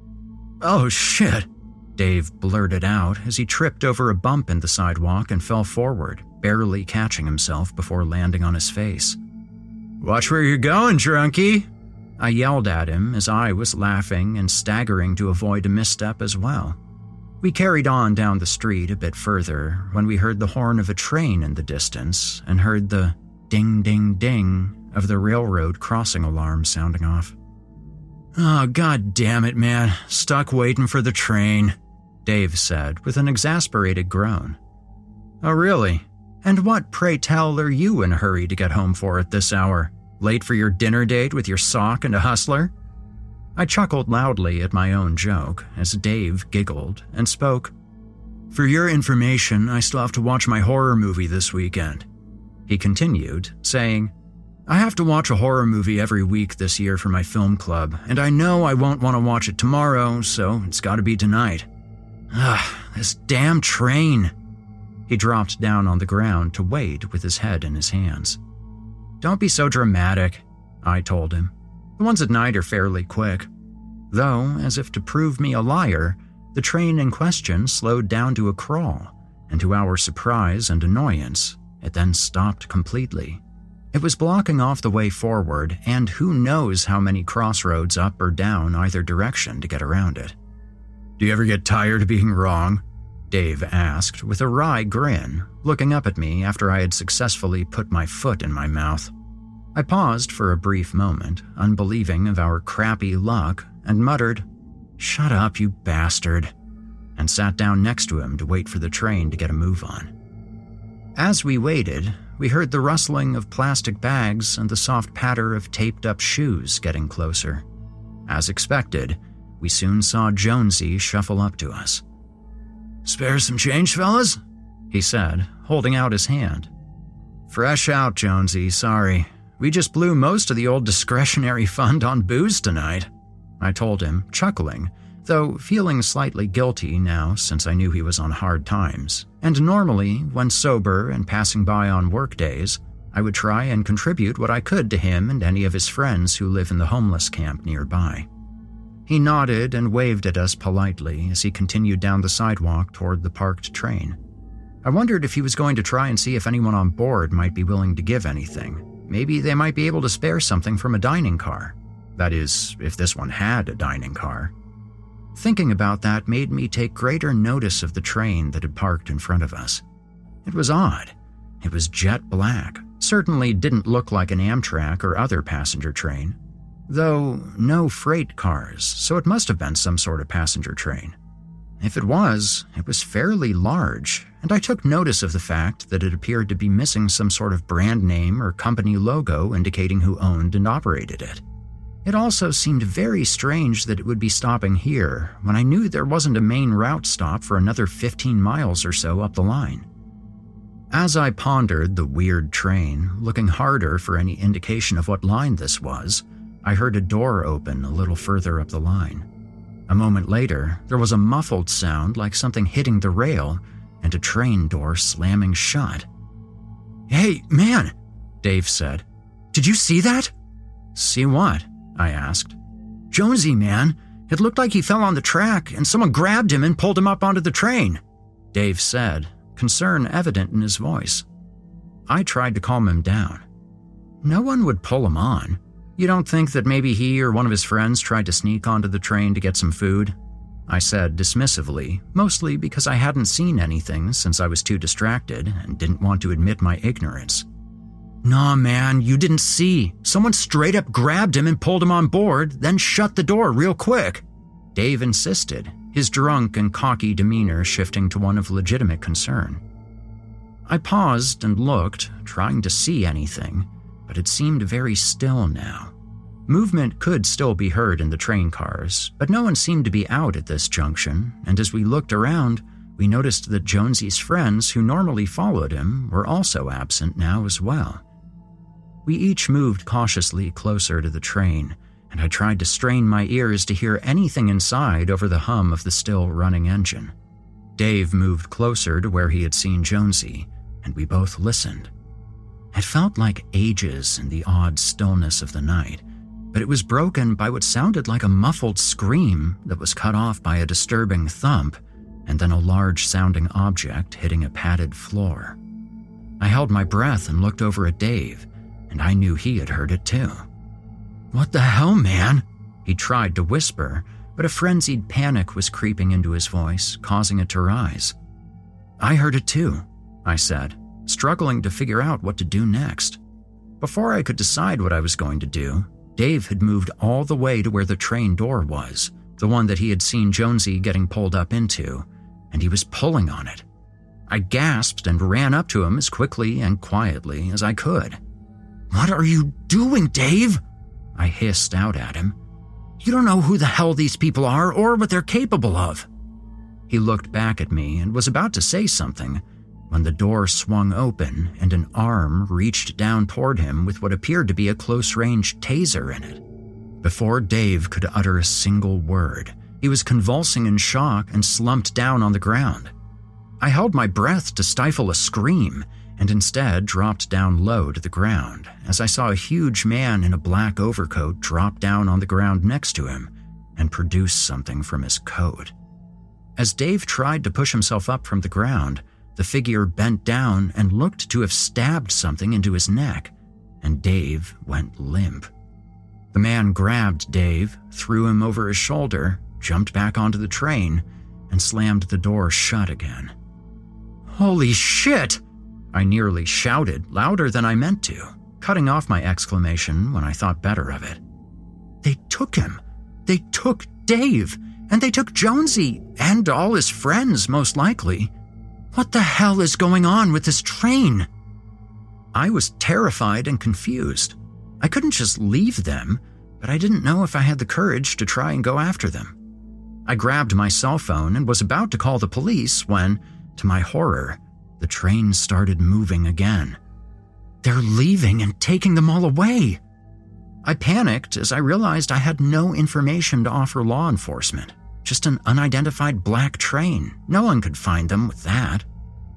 [SPEAKER 2] "Oh shit," Dave blurted out as he tripped over a bump in the sidewalk and fell forward, barely catching himself before landing on his face. "Watch where you're going, drunkie," I yelled at him as I was laughing and staggering to avoid a misstep as well. We carried on down the street a bit further when we heard the horn of a train in the distance and heard the ding-ding-ding of the railroad crossing alarm sounding off. "Oh, god damn it, man. Stuck waiting for the train," Dave said with an exasperated groan. "Oh, really? And what, pray tell, are you in a hurry to get home for at this hour? Late for your dinner date with your sock and a hustler?" I chuckled loudly at my own joke as Dave giggled and spoke. "For your information, I still have to watch my horror movie this weekend." He continued, saying, "I have to watch a horror movie every week this year for my film club, and I know I won't want to watch it tomorrow, so it's got to be tonight. This damn train." He dropped down on the ground to wait with his head in his hands. "Don't be so dramatic," I told him. "The ones at night are fairly quick." Though, as if to prove me a liar, the train in question slowed down to a crawl, and to our surprise and annoyance, it then stopped completely. It was blocking off the way forward, and who knows how many crossroads up or down either direction to get around it. "Do you ever get tired of being wrong?" Dave asked with a wry grin, looking up at me after I had successfully put my foot in my mouth. I paused for a brief moment, unbelieving of our crappy luck, and muttered, "Shut up, you bastard," and sat down next to him to wait for the train to get a move on. As we waited, we heard the rustling of plastic bags and the soft patter of taped-up shoes getting closer. As expected, we soon saw Jonesy shuffle up to us. "Spare some change, fellas?" he said, holding out his hand. "Fresh out, Jonesy, sorry. We just blew most of the old discretionary fund on booze tonight," I told him, chuckling, though feeling slightly guilty now since I knew he was on hard times. And normally, when sober and passing by on work days, I would try and contribute what I could to him and any of his friends who live in the homeless camp nearby. He nodded and waved at us politely as he continued down the sidewalk toward the parked train. I wondered if he was going to try and see if anyone on board might be willing to give anything. Maybe they might be able to spare something from a dining car. That is, if this one had a dining car. Thinking about that made me take greater notice of the train that had parked in front of us. It was odd. It was jet black. Certainly didn't look like an Amtrak or other passenger train. Though no freight cars, so it must have been some sort of passenger train. If it was fairly large, and I took notice of the fact that it appeared to be missing some sort of brand name or company logo indicating who owned and operated it. It also seemed very strange that it would be stopping here when I knew there wasn't a main route stop for another 15 miles or so up the line. As I pondered the weird train, looking harder for any indication of what line this was, I heard a door open a little further up the line. A moment later, there was a muffled sound like something hitting the rail and a train door slamming shut. "Hey, man," Dave said. "Did you see that?" "See what?" I asked. "Jonesy, man. It looked like he fell on the track and someone grabbed him and pulled him up onto the train," Dave said, concern evident in his voice. I tried to calm him down. "No one would pull him on. You don't think that maybe he or one of his friends tried to sneak onto the train to get some food?" I said dismissively, mostly because I hadn't seen anything since I was too distracted and didn't want to admit my ignorance. "Nah, man, you didn't see. Someone straight up grabbed him and pulled him on board, then shut the door real quick," Dave insisted, his drunk and cocky demeanor shifting to one of legitimate concern. I paused and looked, trying to see anything, but it seemed very still now. Movement could still be heard in the train cars, but no one seemed to be out at this junction, and as we looked around, we noticed that Jonesy's friends who normally followed him were also absent now as well. We each moved cautiously closer to the train, and I tried to strain my ears to hear anything inside over the hum of the still running engine. Dave moved closer to where he had seen Jonesy, and we both listened. It felt like ages in the odd stillness of the night, but it was broken by what sounded like a muffled scream that was cut off by a disturbing thump and then a large-sounding object hitting a padded floor. I held my breath and looked over at Dave, and I knew he had heard it too. "What the hell, man?" He tried to whisper, but a frenzied panic was creeping into his voice, causing it to rise. "I heard it too," I said, struggling to figure out what to do next. Before I could decide what I was going to do, Dave had moved all the way to where the train door was, the one that he had seen Jonesy getting pulled up into, and he was pulling on it. I gasped and ran up to him as quickly and quietly as I could. "What are you doing, Dave?" I hissed out at him. "You don't know who the hell these people are or what they're capable of." He looked back at me and was about to say something when the door swung open and an arm reached down toward him with what appeared to be a close-range taser in it. Before Dave could utter a single word, he was convulsing in shock and slumped down on the ground. I held my breath to stifle a scream and instead dropped down low to the ground as I saw a huge man in a black overcoat drop down on the ground next to him and produce something from his coat. As Dave tried to push himself up from the ground, the figure bent down and looked to have stabbed something into his neck, and Dave went limp. The man grabbed Dave, threw him over his shoulder, jumped back onto the train, and slammed the door shut again. "Holy shit!" I nearly shouted, louder than I meant to, cutting off my exclamation when I thought better of it. "They took him! They took Dave! And they took Jonesy, and all his friends, most likely. What the hell is going on with this train?" I was terrified and confused. I couldn't just leave them, but I didn't know if I had the courage to try and go after them. I grabbed my cell phone and was about to call the police when, to my horror, the train started moving again. "They're leaving and taking them all away." I panicked as I realized I had no information to offer law enforcement. Just an unidentified black train. No one could find them with that.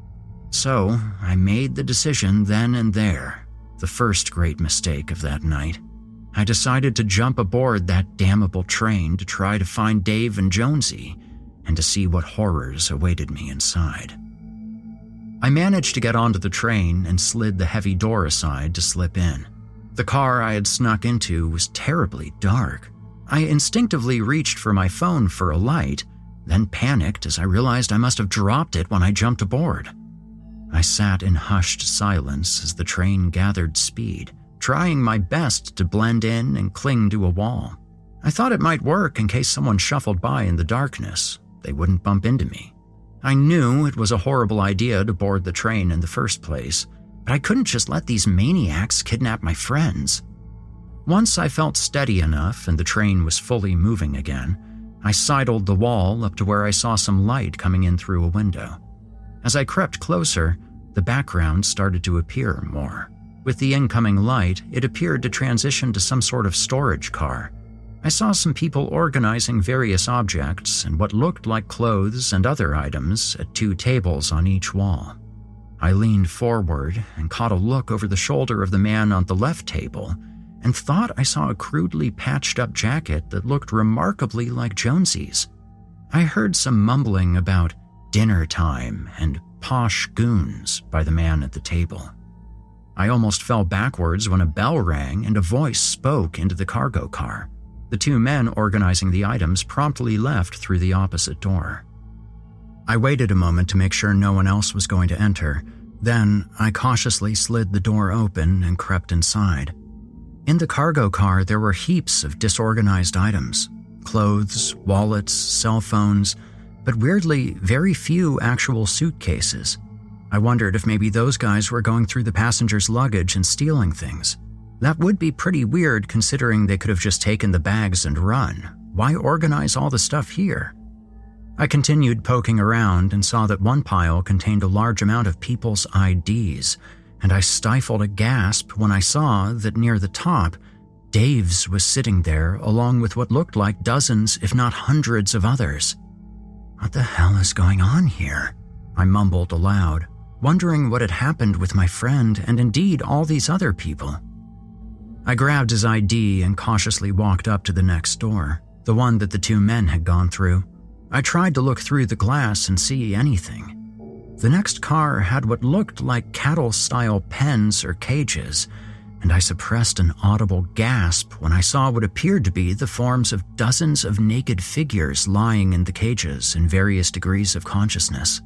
[SPEAKER 2] So I made the decision then and there, the first great mistake of that night. I decided to jump aboard that damnable train to try to find Dave and Jonesy and to see what horrors awaited me inside. I managed to get onto the train and slid the heavy door aside to slip in. The car I had snuck into was terribly dark. I instinctively reached for my phone for a light, then panicked as I realized I must have dropped it when I jumped aboard. I sat in hushed silence as the train gathered speed, trying my best to blend in and cling to a wall. I thought it might work in case someone shuffled by in the darkness. They wouldn't bump into me. I knew it was a horrible idea to board the train in the first place, but I couldn't just let these maniacs kidnap my friends. Once I felt steady enough and the train was fully moving again, I sidled the wall up to where I saw some light coming in through a window. As I crept closer, the background started to appear more. With the incoming light, it appeared to transition to some sort of storage car. I saw some people organizing various objects and what looked like clothes and other items at 2 tables on each wall. I leaned forward and caught a look over the shoulder of the man on the left table and thought I saw a crudely patched-up jacket that looked remarkably like Jonesy's. I heard some mumbling about dinner time and posh goons by the man at the table. I almost fell backwards when a bell rang and a voice spoke into the cargo car. The 2 men organizing the items promptly left through the opposite door. I waited a moment to make sure no one else was going to enter. Then I cautiously slid the door open and crept inside. In the cargo car, there were heaps of disorganized items: clothes, wallets, cell phones, but weirdly, very few actual suitcases. I wondered if maybe those guys were going through the passengers' luggage and stealing things. That would be pretty weird considering they could have just taken the bags and run. Why organize all the stuff here? I continued poking around and saw that one pile contained a large amount of people's IDs, and I stifled a gasp when I saw that near the top, Dave's was sitting there along with what looked like dozens, if not hundreds of others. What the hell is going on here? I mumbled aloud, wondering what had happened with my friend and indeed all these other people. I grabbed his ID and cautiously walked up to the next door, the one that the 2 men had gone through. I tried to look through the glass and see anything. The next car had what looked like cattle-style pens or cages, and I suppressed an audible gasp when I saw what appeared to be the forms of dozens of naked figures lying in the cages in various degrees of consciousness.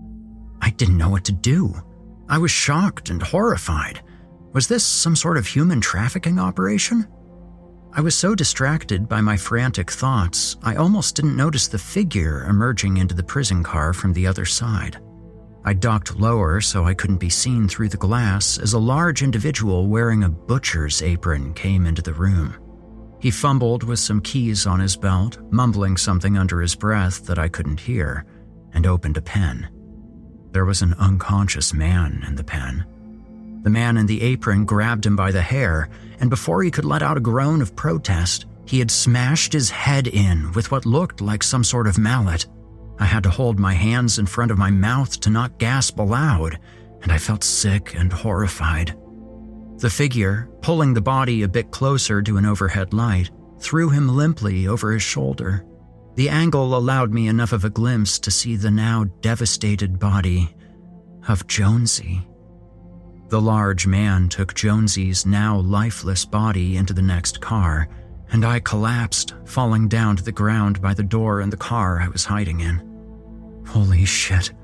[SPEAKER 2] I didn't know what to do. I was shocked and horrified. Was this some sort of human trafficking operation? I was so distracted by my frantic thoughts, I almost didn't notice the figure emerging into the prison car from the other side. I ducked lower so I couldn't be seen through the glass as a large individual wearing a butcher's apron came into the room. He fumbled with some keys on his belt, mumbling something under his breath that I couldn't hear, and opened a pen. There was an unconscious man in the pen. The man in the apron grabbed him by the hair, and before he could let out a groan of protest, he had smashed his head in with what looked like some sort of mallet. I had to hold my hands in front of my mouth to not gasp aloud, and I felt sick and horrified. The figure, pulling the body a bit closer to an overhead light, threw him limply over his shoulder. The angle allowed me enough of a glimpse to see the now devastated body of Jonesy. The large man took Jonesy's now lifeless body into the next car, and I collapsed, falling down to the ground by the door in the car I was hiding in. Holy shit,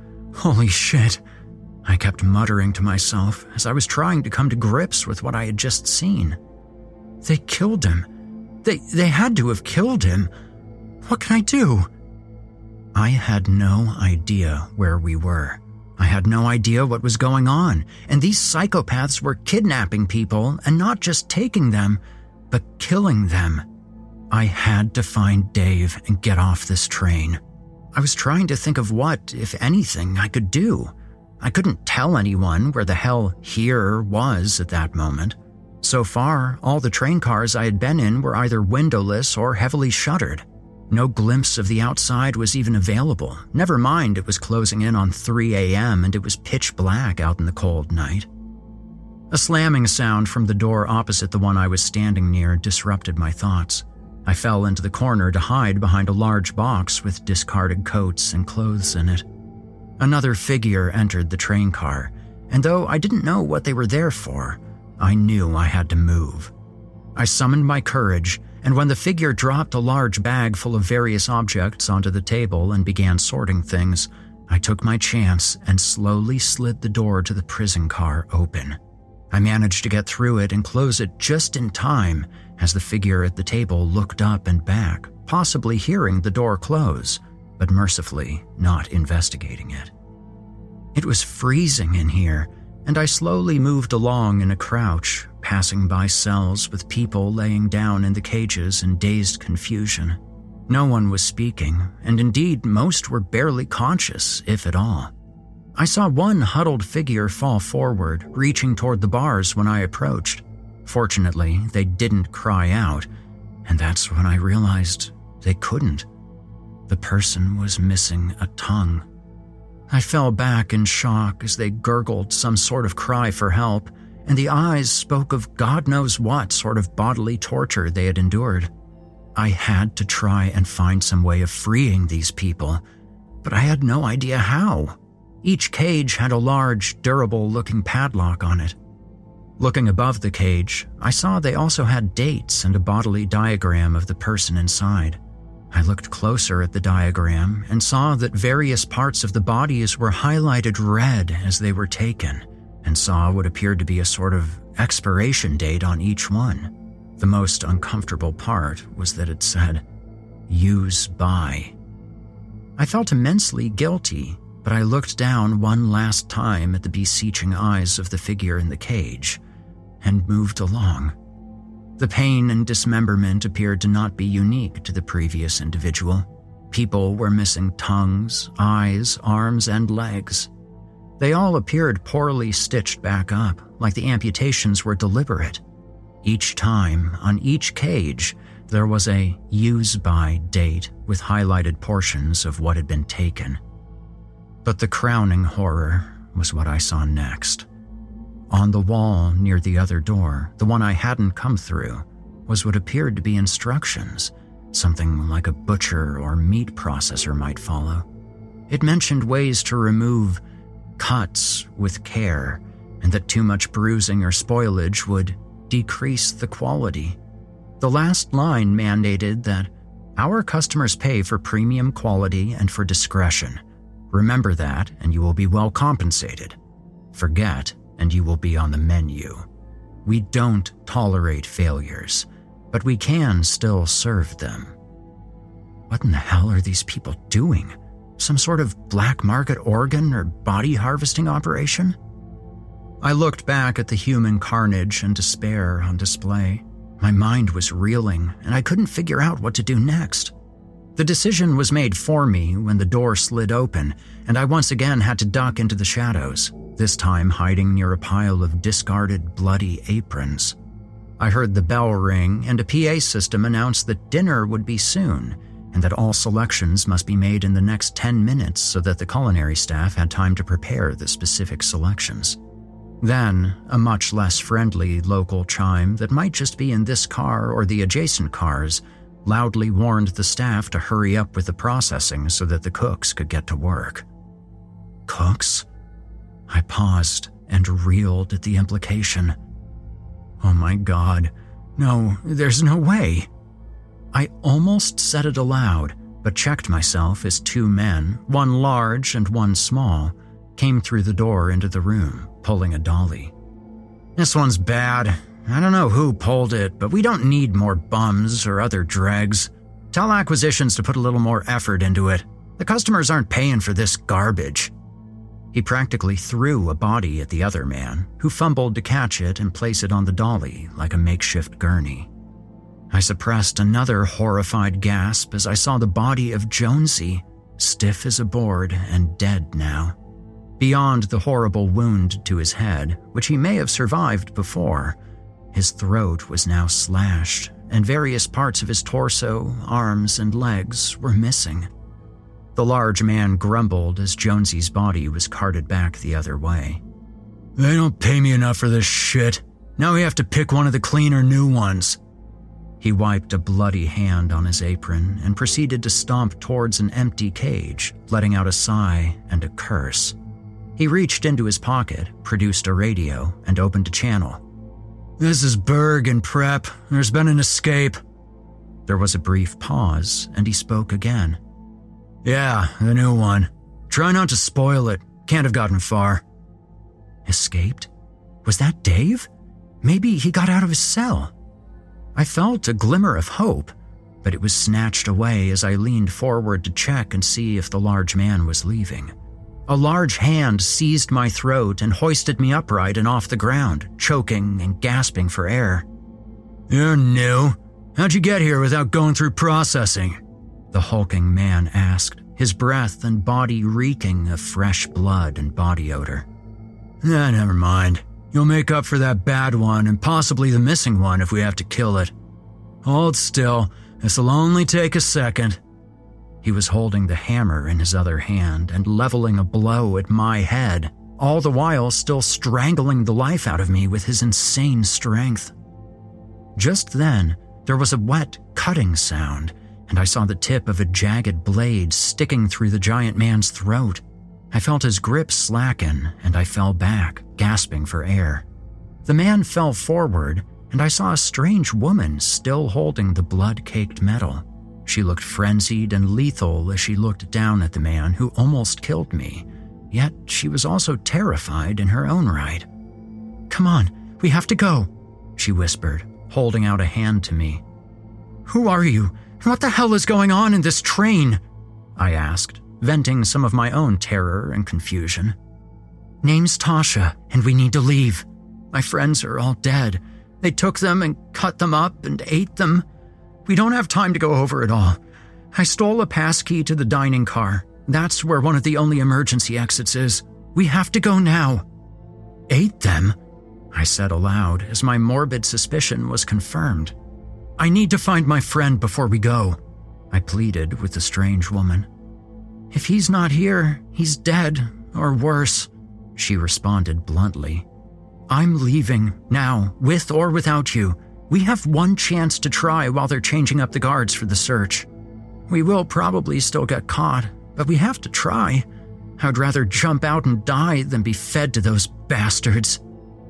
[SPEAKER 2] I kept muttering to myself as I was trying to come to grips with what I had just seen. They killed him. They had to have killed him. What can I do? I had no idea where we were. I had no idea what was going on, and these psychopaths were kidnapping people and not just taking them, but killing them. I had to find Dave and get off this train. I was trying to think of what, if anything, I could do. I couldn't tell anyone where the hell here was at that moment. So far, all the train cars I had been in were either windowless or heavily shuttered. No glimpse of the outside was even available. Never mind it was closing in on 3 a.m. and it was pitch black out in the cold night. A slamming sound from the door opposite the one I was standing near disrupted my thoughts. I fell into the corner to hide behind a large box with discarded coats and clothes in it. Another figure entered the train car, and though I didn't know what they were there for, I knew I had to move. I summoned my courage, and when the figure dropped a large bag full of various objects onto the table and began sorting things, I took my chance and slowly slid the door to the prison car open. I managed to get through it and close it just in time as the figure at the table looked up and back, possibly hearing the door close, but mercifully not investigating it. It was freezing in here, and I slowly moved along in a crouch, passing by cells with people laying down in the cages in dazed confusion. No one was speaking, and indeed most were barely conscious, if at all. I saw one huddled figure fall forward, reaching toward the bars when I approached. Fortunately, they didn't cry out, And that's when I realized they couldn't. The person was missing a tongue. I fell back in shock as they gurgled some sort of cry for help, and the eyes spoke of God knows what sort of bodily torture they had endured. I had to try and find some way of freeing these people, but I had no idea how. Each cage had a large, durable-looking padlock on it. Looking above the cage, I saw they also had dates and a bodily diagram of the person inside. I looked closer at the diagram and saw that various parts of the bodies were highlighted red as they were taken, and saw what appeared to be a sort of expiration date on each one. The most uncomfortable part was that it said, "Use by." I felt immensely guilty, but I looked down one last time at the beseeching eyes of the figure in the cage and moved along. The pain and dismemberment appeared to not be unique to the previous individual. People were missing tongues, eyes, arms, and legs. They all appeared poorly stitched back up, like the amputations were deliberate. Each time, on each cage, there was a use-by date with highlighted portions of what had been taken. But the crowning horror was what I saw next. On the wall near the other door, the one I hadn't come through, was what appeared to be instructions, something like a butcher or meat processor might follow. It mentioned ways to remove cuts with care, and that too much bruising or spoilage would decrease the quality. The last line mandated that our customers pay for premium quality and for discretion. Remember that, and you will be well compensated. Forget, and you will be on the menu. We don't tolerate failures, but we can still serve them. What in the hell are these people doing? Some sort of black market organ or body harvesting operation? I looked back at the human carnage and despair on display. My mind was reeling, and I couldn't figure out what to do next. The decision was made for me when the door slid open, and I once again had to duck into the shadows, this time hiding near a pile of discarded, bloody aprons. I heard the bell ring, and a PA system announced that dinner would be soon, and that all selections must be made in the next 10 minutes so that the culinary staff had time to prepare the specific selections. Then, a much less friendly local chime that might just be in this car or the adjacent cars loudly warned the staff to hurry up with the processing so that the cooks could get to work. Cooks? I paused and reeled at the implication. Oh my God, no, there's no way. I almost said it aloud, but checked myself as two men, one large and one small, came through the door into the room, pulling a dolly. This one's bad. I don't know who pulled it, but we don't need more bums or other dregs. Tell acquisitions to put a little more effort into it. The customers aren't paying for this garbage. He practically threw a body at the other man, who fumbled to catch it and place it on the dolly like a makeshift gurney. I suppressed another horrified gasp as I saw the body of Jonesy, stiff as a board and dead now. Beyond the horrible wound to his head, which he may have survived before, his throat was now slashed, and various parts of his torso, arms, and legs were missing. The large man grumbled as Jonesy's body was carted back the other way. They don't pay me enough for this shit. Now we have to pick one of the cleaner new ones. He wiped a bloody hand on his apron and proceeded to stomp towards an empty cage, letting out a sigh and a curse. He reached into his pocket, produced a radio, and opened a channel. This is Berg and Prep. There's been an escape. There was a brief pause, and he spoke again. Yeah, the new one. Try not to spoil it. Can't have gotten far. Escaped? Was that Dave? Maybe he got out of his cell. I felt a glimmer of hope, but it was snatched away as I leaned forward to check and see if the large man was leaving. A large hand seized my throat and hoisted me upright and off the ground, choking and gasping for air. You're new. How'd you get here without going through processing? The hulking man asked, his breath and body reeking of fresh blood and body odor. Never mind. You'll make up for that bad one and possibly the missing one if we have to kill it. Hold still. This'll only take a second." He was holding the hammer in his other hand and leveling a blow at my head, all the while still strangling the life out of me with his insane strength. Just then, there was a wet, cutting sound, and I saw the tip of a jagged blade sticking through the giant man's throat. I felt his grip slacken, and I fell back, gasping for air. The man fell forward, and I saw a strange woman still holding the blood-caked metal. She looked frenzied and lethal as she looked down at the man who almost killed me, yet she was also terrified in her own right. "Come on, we have to go," she whispered, holding out a hand to me. "Who are you? What the hell is going on in this train?" I asked, venting some of my own terror and confusion. "Name's Tasha, and we need to leave. My friends are all dead. They took them and cut them up and ate them. We don't have time to go over it all. I stole a passkey to the dining car. That's where one of the only emergency exits is. We have to go now." "Ate them?" I said aloud as my morbid suspicion was confirmed. "I need to find my friend before we go," I pleaded with the strange woman. "If he's not here, he's dead, or worse," she responded bluntly. "I'm leaving, now, with or without you. We have one chance to try while they're changing up the guards for the search. We will probably still get caught, but we have to try. I'd rather jump out and die than be fed to those bastards."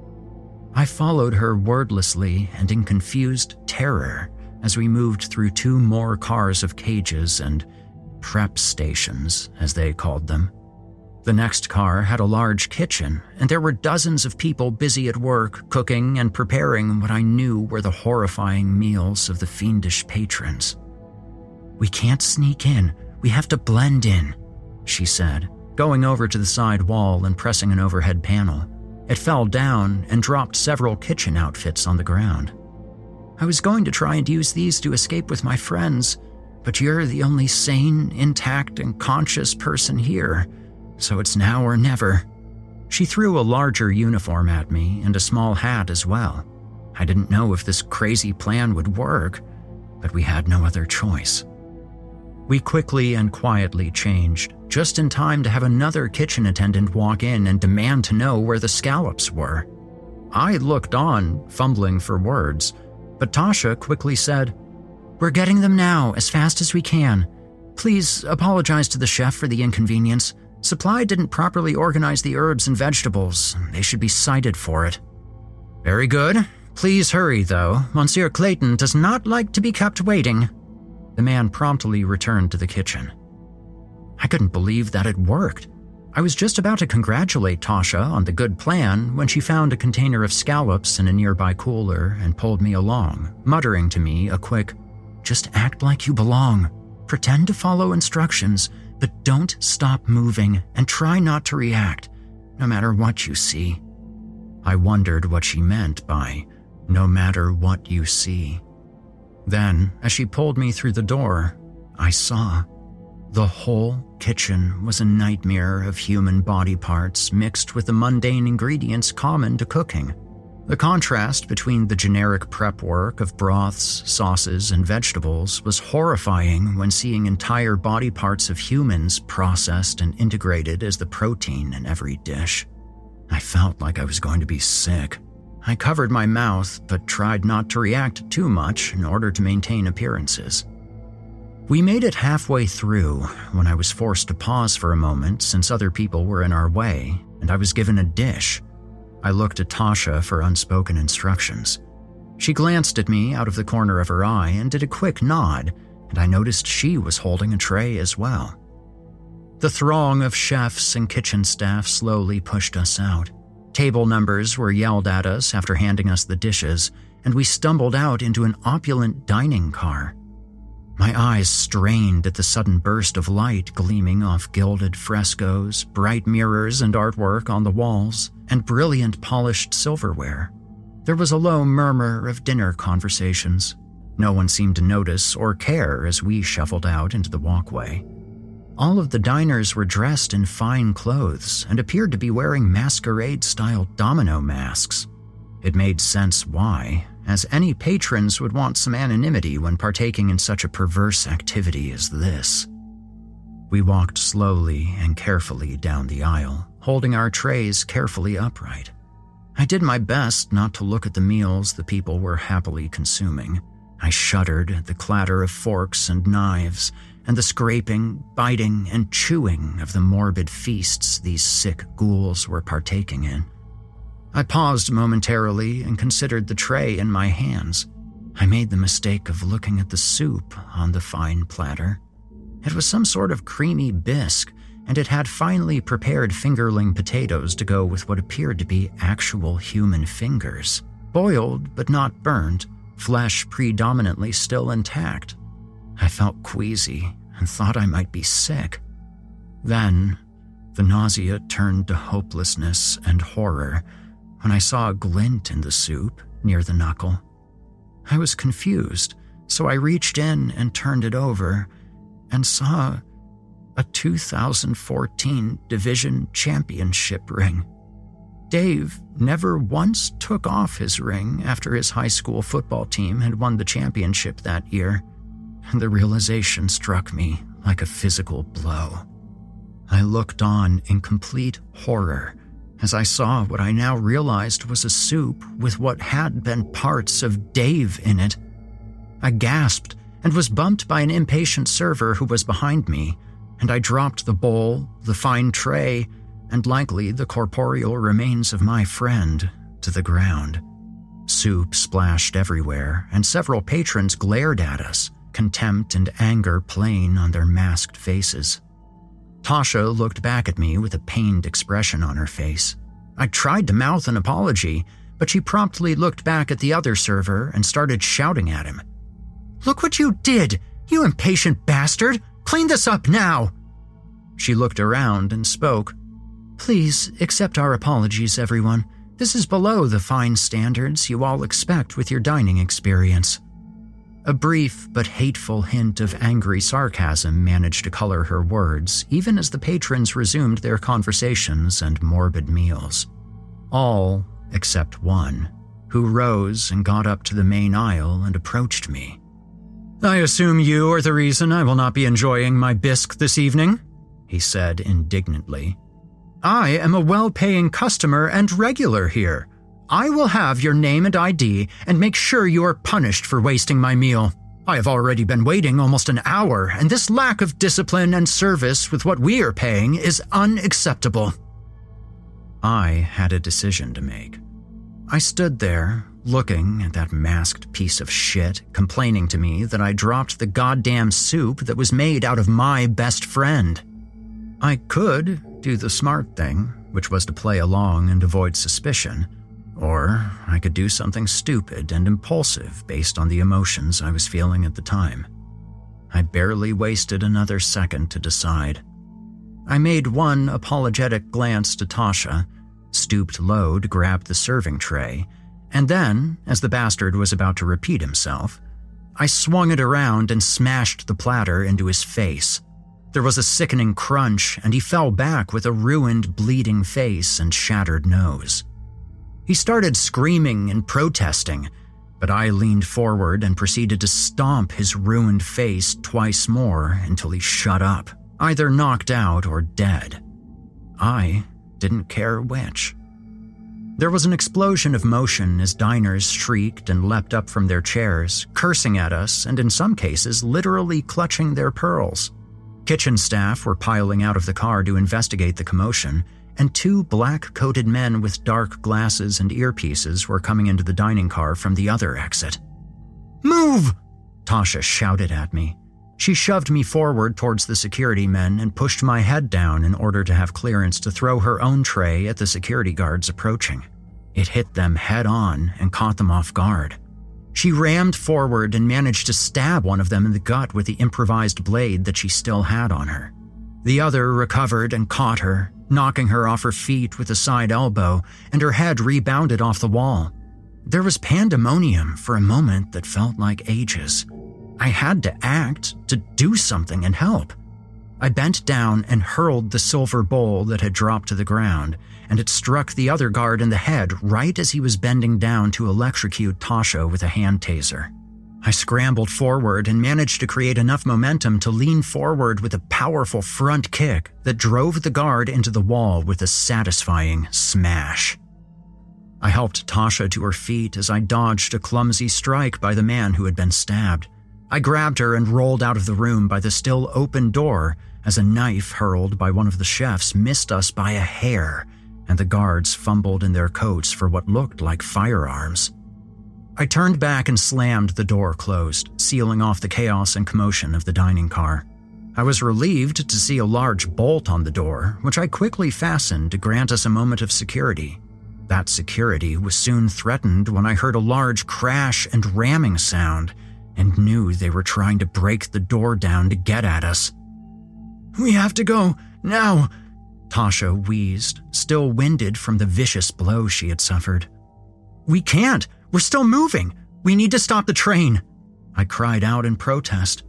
[SPEAKER 2] I followed her wordlessly and in confused terror as we moved through 2 more cars of cages and prep stations, as they called them. The next car had a large kitchen, and there were dozens of people busy at work, cooking and preparing what I knew were the horrifying meals of the fiendish patrons. "We can't sneak in. We have to blend in," she said, going over to the side wall and pressing an overhead panel. It fell down and dropped several kitchen outfits on the ground. "I was going to try and use these to escape with my friends, but you're the only sane, intact, and conscious person here, so it's now or never." She threw a larger uniform at me and a small hat as well. I didn't know if this crazy plan would work, but we had no other choice. We quickly and quietly changed, just in time to have another kitchen attendant walk in and demand to know where the scallops were. I looked on, fumbling for words, but Tasha quickly said, "We're getting them now, as fast as we can. Please apologize to the chef for the inconvenience. Supply didn't properly organize the herbs and vegetables. They should be cited for it." "Very good. Please hurry, though. Monsieur Clayton does not like to be kept waiting." The man promptly returned to the kitchen. I couldn't believe that it worked. I was just about to congratulate Tasha on the good plan when she found a container of scallops in a nearby cooler and pulled me along, muttering to me a quick, "Just act like you belong. Pretend to follow instructions, but don't stop moving and try not to react, no matter what you see." I wondered what she meant by, "no matter what you see." Then, as she pulled me through the door, I saw. The whole kitchen was a nightmare of human body parts mixed with the mundane ingredients common to cooking. The contrast between the generic prep work of broths, sauces, and vegetables was horrifying when seeing entire body parts of humans processed and integrated as the protein in every dish. I felt like I was going to be sick. I covered my mouth, but tried not to react too much in order to maintain appearances. We made it halfway through when I was forced to pause for a moment since other people were in our way, and I was given a dish. I looked at Tasha for unspoken instructions. She glanced at me out of the corner of her eye and did a quick nod, and I noticed she was holding a tray as well. The throng of chefs and kitchen staff slowly pushed us out. Table numbers were yelled at us after handing us the dishes, and we stumbled out into an opulent dining car. My eyes strained at the sudden burst of light gleaming off gilded frescoes, bright mirrors and artwork on the walls, and brilliant polished silverware. There was a low murmur of dinner conversations. No one seemed to notice or care as we shuffled out into the walkway. All of the diners were dressed in fine clothes and appeared to be wearing masquerade-style domino masks. It made sense why, as any patrons would want some anonymity when partaking in such a perverse activity as this. We walked slowly and carefully down the aisle, holding our trays carefully upright. I did my best not to look at the meals the people were happily consuming. I shuddered at the clatter of forks and knives and the scraping, biting, and chewing of the morbid feasts these sick ghouls were partaking in. I paused momentarily and considered the tray in my hands. I made the mistake of looking at the soup on the fine platter. It was some sort of creamy bisque, and it had finely prepared fingerling potatoes to go with what appeared to be actual human fingers, boiled but not burnt, flesh predominantly still intact. I felt queasy and thought I might be sick. Then, the nausea turned to hopelessness and horror when I saw a glint in the soup near the knuckle. I was confused, so I reached in and turned it over and saw a 2014 Division Championship ring. Dave never once took off his ring after his high school football team had won the championship that year, and the realization struck me like a physical blow. I looked on in complete horror as I saw what I now realized was a soup with what had been parts of Dave in it. I gasped and was bumped by an impatient server who was behind me, and I dropped the bowl, the fine tray, and likely the corporeal remains of my friend to the ground. Soup splashed everywhere, and several patrons glared at us, contempt and anger plain on their masked faces. Tasha looked back at me with a pained expression on her face. I tried to mouth an apology, but she promptly looked back at the other server and started shouting at him. "Look what you did, you impatient bastard! Clean this up now!" She looked around and spoke. "Please accept our apologies, everyone. This is below the fine standards you all expect with your dining experience." A brief but hateful hint of angry sarcasm managed to color her words, even as the patrons resumed their conversations and morbid meals. All except one, who rose and got up to the main aisle and approached me. "I assume you are the reason I will not be enjoying my bisque this evening," he said indignantly. "I am a well-paying customer and regular here. I will have your name and ID and make sure you are punished for wasting my meal. I have already been waiting almost an hour, and this lack of discipline and service with what we are paying is unacceptable." I had a decision to make. I stood there, looking at that masked piece of shit, complaining to me that I dropped the goddamn soup that was made out of my best friend. I could do the smart thing, which was to play along and avoid suspicion, or I could do something stupid and impulsive based on the emotions I was feeling at the time. I barely wasted another second to decide. I made one apologetic glance to Tasha, stooped low to grab the serving tray, and then, as the bastard was about to repeat himself, I swung it around and smashed the platter into his face. There was a sickening crunch, and he fell back with a ruined, bleeding face and shattered nose. He started screaming and protesting, but I leaned forward and proceeded to stomp his ruined face twice more until he shut up, either knocked out or dead. I didn't care which. There was an explosion of motion as diners shrieked and leapt up from their chairs, cursing at us and in some cases literally clutching their pearls. Kitchen staff were piling out of the car to investigate the commotion, and two black-coated men with dark glasses and earpieces were coming into the dining car from the other exit. "Move!" Tasha shouted at me. She shoved me forward towards the security men and pushed my head down in order to have clearance to throw her own tray at the security guards approaching. It hit them head-on and caught them off guard. She rammed forward and managed to stab one of them in the gut with the improvised blade that she still had on her. The other recovered and caught her, knocking her off her feet with a side elbow, and her head rebounded off the wall. There was pandemonium for a moment that felt like ages. I had to act, to do something and help. I bent down and hurled the silver bowl that had dropped to the ground, and it struck the other guard in the head right as he was bending down to electrocute Tasha with a hand taser. I scrambled forward and managed to create enough momentum to lean forward with a powerful front kick that drove the guard into the wall with a satisfying smash. I helped Tasha to her feet as I dodged a clumsy strike by the man who had been stabbed. I grabbed her and rolled out of the room by the still open door as a knife hurled by one of the chefs missed us by a hair, and the guards fumbled in their coats for what looked like firearms. I turned back and slammed the door closed, sealing off the chaos and commotion of the dining car. I was relieved to see a large bolt on the door, which I quickly fastened to grant us a moment of security. That security was soon threatened when I heard a large crash and ramming sound and knew they were trying to break the door down to get at us. "We have to go, now," Tasha wheezed, still winded from the vicious blow she had suffered. "We can't! We're still moving! We need to stop the train!" I cried out in protest.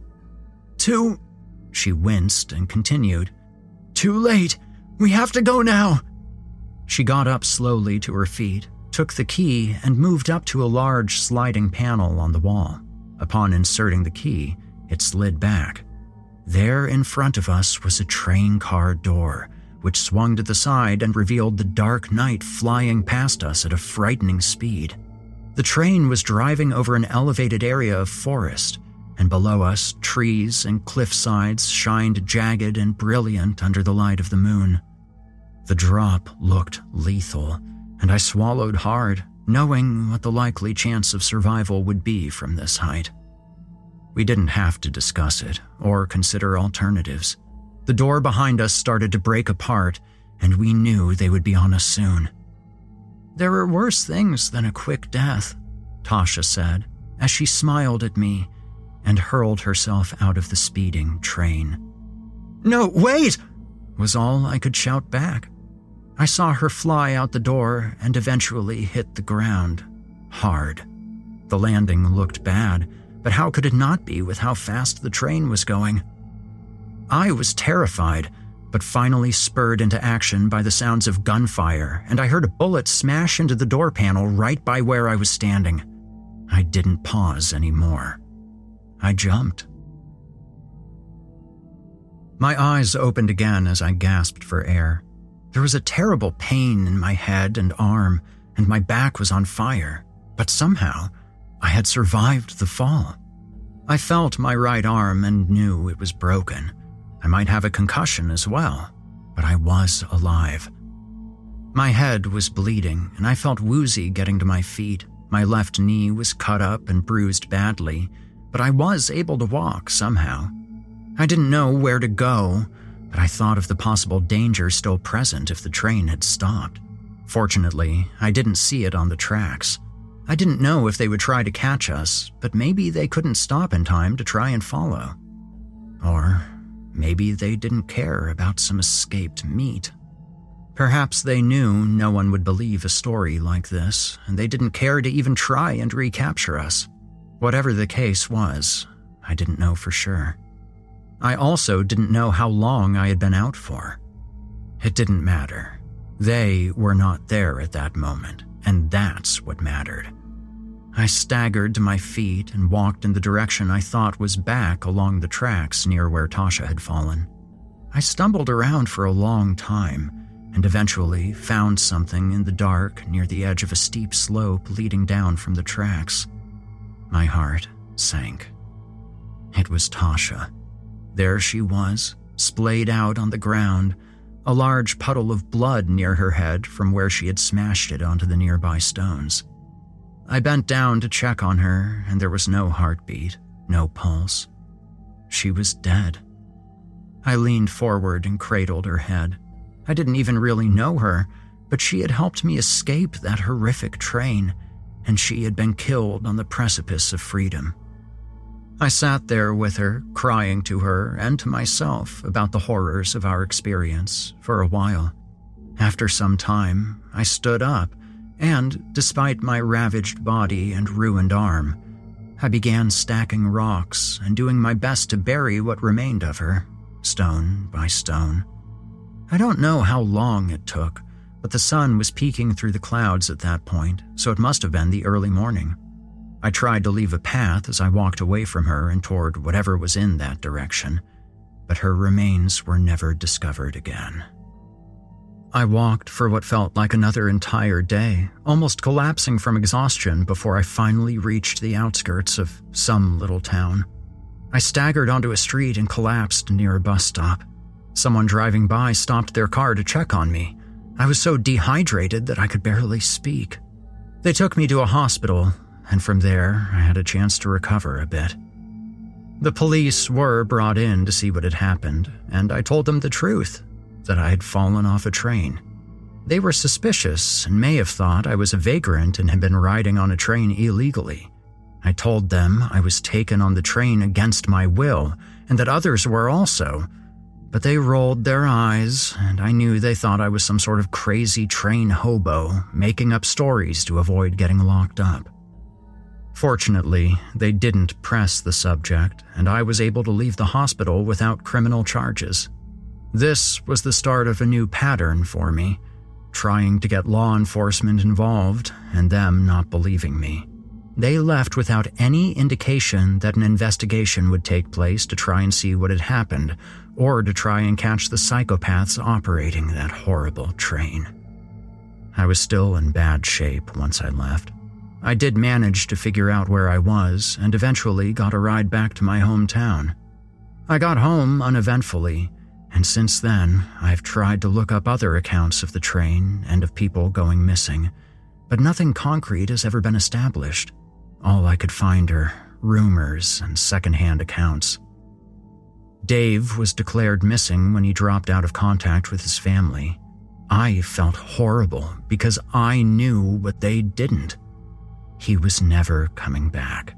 [SPEAKER 2] She winced and continued. "Too late! We have to go now!" She got up slowly to her feet, took the key, and moved up to a large sliding panel on the wall. Upon inserting the key, it slid back. There in front of us was a train car door, which swung to the side and revealed the dark night flying past us at a frightening speed. The train was driving over an elevated area of forest, and below us, trees and cliff sides shined jagged and brilliant under the light of the moon. The drop looked lethal, and I swallowed hard, knowing what the likely chance of survival would be from this height. We didn't have to discuss it or consider alternatives. The door behind us started to break apart, and we knew they would be on us soon. "There are worse things than a quick death," Tasha said, as she smiled at me and hurled herself out of the speeding train. "No, wait!" was all I could shout back. I saw her fly out the door and eventually hit the ground, hard. The landing looked bad, but how could it not be with how fast the train was going? I was terrified, but finally spurred into action by the sounds of gunfire, and I heard a bullet smash into the door panel right by where I was standing. I didn't pause anymore. I jumped. My eyes opened again as I gasped for air. There was a terrible pain in my head and arm, and my back was on fire, but somehow I had survived the fall. I felt my right arm and knew it was broken. I might have a concussion as well, but I was alive. My head was bleeding, and I felt woozy getting to my feet. My left knee was cut up and bruised badly, but I was able to walk somehow. I didn't know where to go, but I thought of the possible danger still present if the train had stopped. Fortunately, I didn't see it on the tracks. I didn't know if they would try to catch us, but maybe they couldn't stop in time to try and follow. Or maybe they didn't care about some escaped meat. Perhaps they knew no one would believe a story like this, and they didn't care to even try and recapture us. Whatever the case was, I didn't know for sure. I also didn't know how long I had been out for. It didn't matter. They were not there at that moment, and that's what mattered. I staggered to my feet and walked in the direction I thought was back along the tracks near where Tasha had fallen. I stumbled around for a long time and eventually found something in the dark near the edge of a steep slope leading down from the tracks. My heart sank. It was Tasha. There she was, splayed out on the ground, a large puddle of blood near her head from where she had smashed it onto the nearby stones. I bent down to check on her, and there was no heartbeat, no pulse. She was dead. I leaned forward and cradled her head. I didn't even really know her, but she had helped me escape that horrific train, and she had been killed on the precipice of freedom. I sat there with her, crying to her and to myself about the horrors of our experience for a while. After some time, I stood up, and, despite my ravaged body and ruined arm, I began stacking rocks and doing my best to bury what remained of her, stone by stone. I don't know how long it took, but the sun was peeking through the clouds at that point, so it must have been the early morning. I tried to leave a path as I walked away from her and toward whatever was in that direction, but her remains were never discovered again. I walked for what felt like another entire day, almost collapsing from exhaustion before I finally reached the outskirts of some little town. I staggered onto a street and collapsed near a bus stop. Someone driving by stopped their car to check on me. I was so dehydrated that I could barely speak. They took me to a hospital, and from there, I had a chance to recover a bit. The police were brought in to see what had happened, and I told them the truth, that I had fallen off a train. They were suspicious and may have thought I was a vagrant and had been riding on a train illegally. I told them I was taken on the train against my will, and that others were also, but they rolled their eyes, and I knew they thought I was some sort of crazy train hobo, making up stories to avoid getting locked up. Fortunately, they didn't press the subject, and I was able to leave the hospital without criminal charges. This was the start of a new pattern for me, trying to get law enforcement involved, and them not believing me. They left without any indication that an investigation would take place to try and see what had happened, or to try and catch the psychopaths operating that horrible train. I was still in bad shape once I left. I did manage to figure out where I was, and eventually got a ride back to my hometown. I got home uneventfully, and since then, I've tried to look up other accounts of the train and of people going missing, but nothing concrete has ever been established. All I could find are rumors and secondhand accounts. Dave was declared missing when he dropped out of contact with his family. I felt horrible because I knew what they didn't. He was never coming back.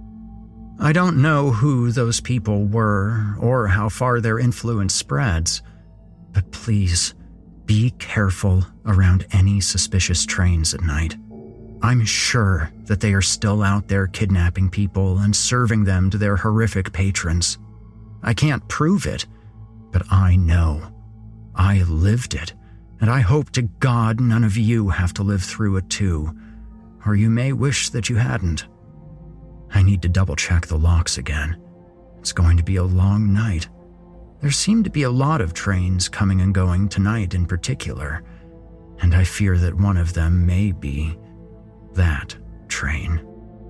[SPEAKER 2] I don't know who those people were or how far their influence spreads, but please be careful around any suspicious trains at night. I'm sure that they are still out there kidnapping people and serving them to their horrific patrons. I can't prove it, but I know. I lived it, and I hope to God none of you have to live through it too, or you may wish that you hadn't. I need to double-check the locks again. It's going to be a long night. There seem to be a lot of trains coming and going tonight in particular, and I fear that one of them may be that train.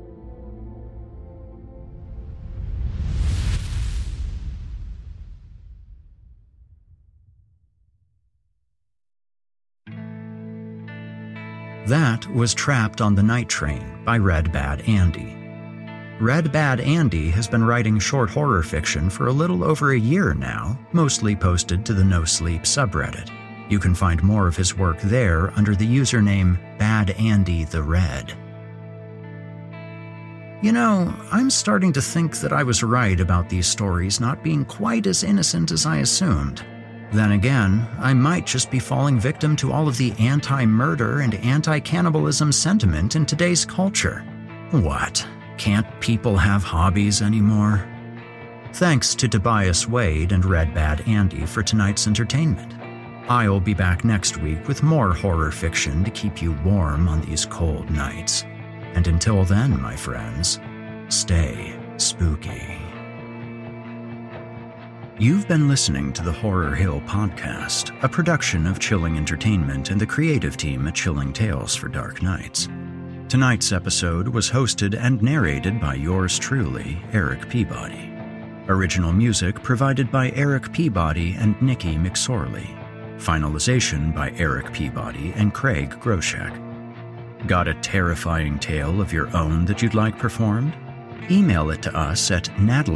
[SPEAKER 2] That was Trapped on the Night Train by Red Bad Andy. Red Bad Andy has been writing short horror fiction for a little over a year now, mostly posted to the No Sleep subreddit. You can find more of his work there under the username Bad Andy the Red. You know, I'm starting to think that I was right about these stories not being quite as innocent as I assumed. Then again, I might just be falling victim to all of the anti-murder and anti-cannibalism sentiment in today's culture. What? Can't people have hobbies anymore? Thanks to Tobias Wade and Red Bad Andy for tonight's entertainment. I'll be back next week with more horror fiction to keep you warm on these cold nights. And until then, my friends, stay spooky. You've been listening to the Horror Hill Podcast, a production of Chilling Entertainment and the creative team at Chilling Tales for Dark Nights. Tonight's episode was hosted and narrated by yours truly, Eric Peabody. Original music provided by Eric Peabody and Nikki McSorley. Finalization by Eric Peabody and Craig Groshek. Got a terrifying tale of your own that you'd like performed? Email it to us at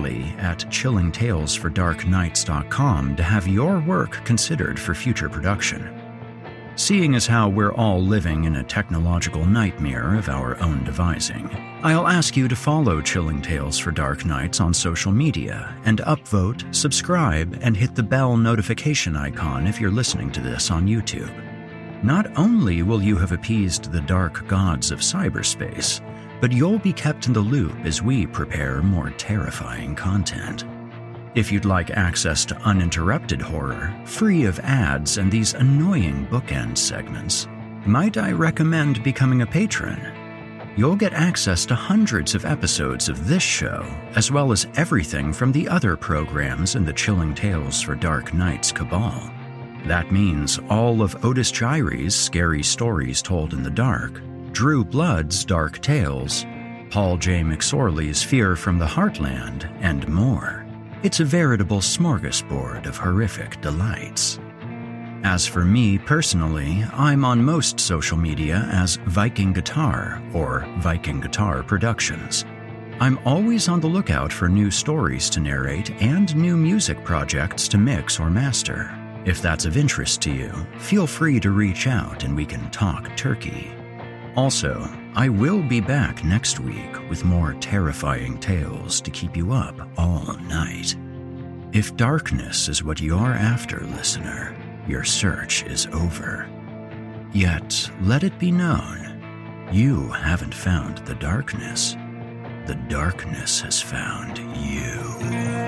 [SPEAKER 2] natalie@chillingtalesfordarknights.com to have your work considered for future production. Seeing as how we're all living in a technological nightmare of our own devising, I'll ask you to follow Chilling Tales for Dark Nights on social media and upvote, subscribe, and hit the bell notification icon if you're listening to this on YouTube. Not only will you have appeased the dark gods of cyberspace, but you'll be kept in the loop as we prepare more terrifying content. If you'd like access to uninterrupted horror, free of ads and these annoying bookend segments, might I recommend becoming a patron? You'll get access to hundreds of episodes of this show, as well as everything from the other programs in the Chilling Tales for Dark Nights cabal. That means all of Otis Jiry's Scary Stories Told in the Dark, Drew Blood's Dark Tales, Paul J. McSorley's Fear from the Heartland, and more. It's a veritable smorgasbord of horrific delights. As for me personally, I'm on most social media as Viking Guitar or Viking Guitar Productions. I'm always on the lookout for new stories to narrate and new music projects to mix or master. If that's of interest to you, feel free to reach out and we can talk turkey. Also, I will be back next week with more terrifying tales to keep you up all night. If darkness is what you're after, listener, your search is over. Yet, let it be known, you haven't found the darkness. The darkness has found you.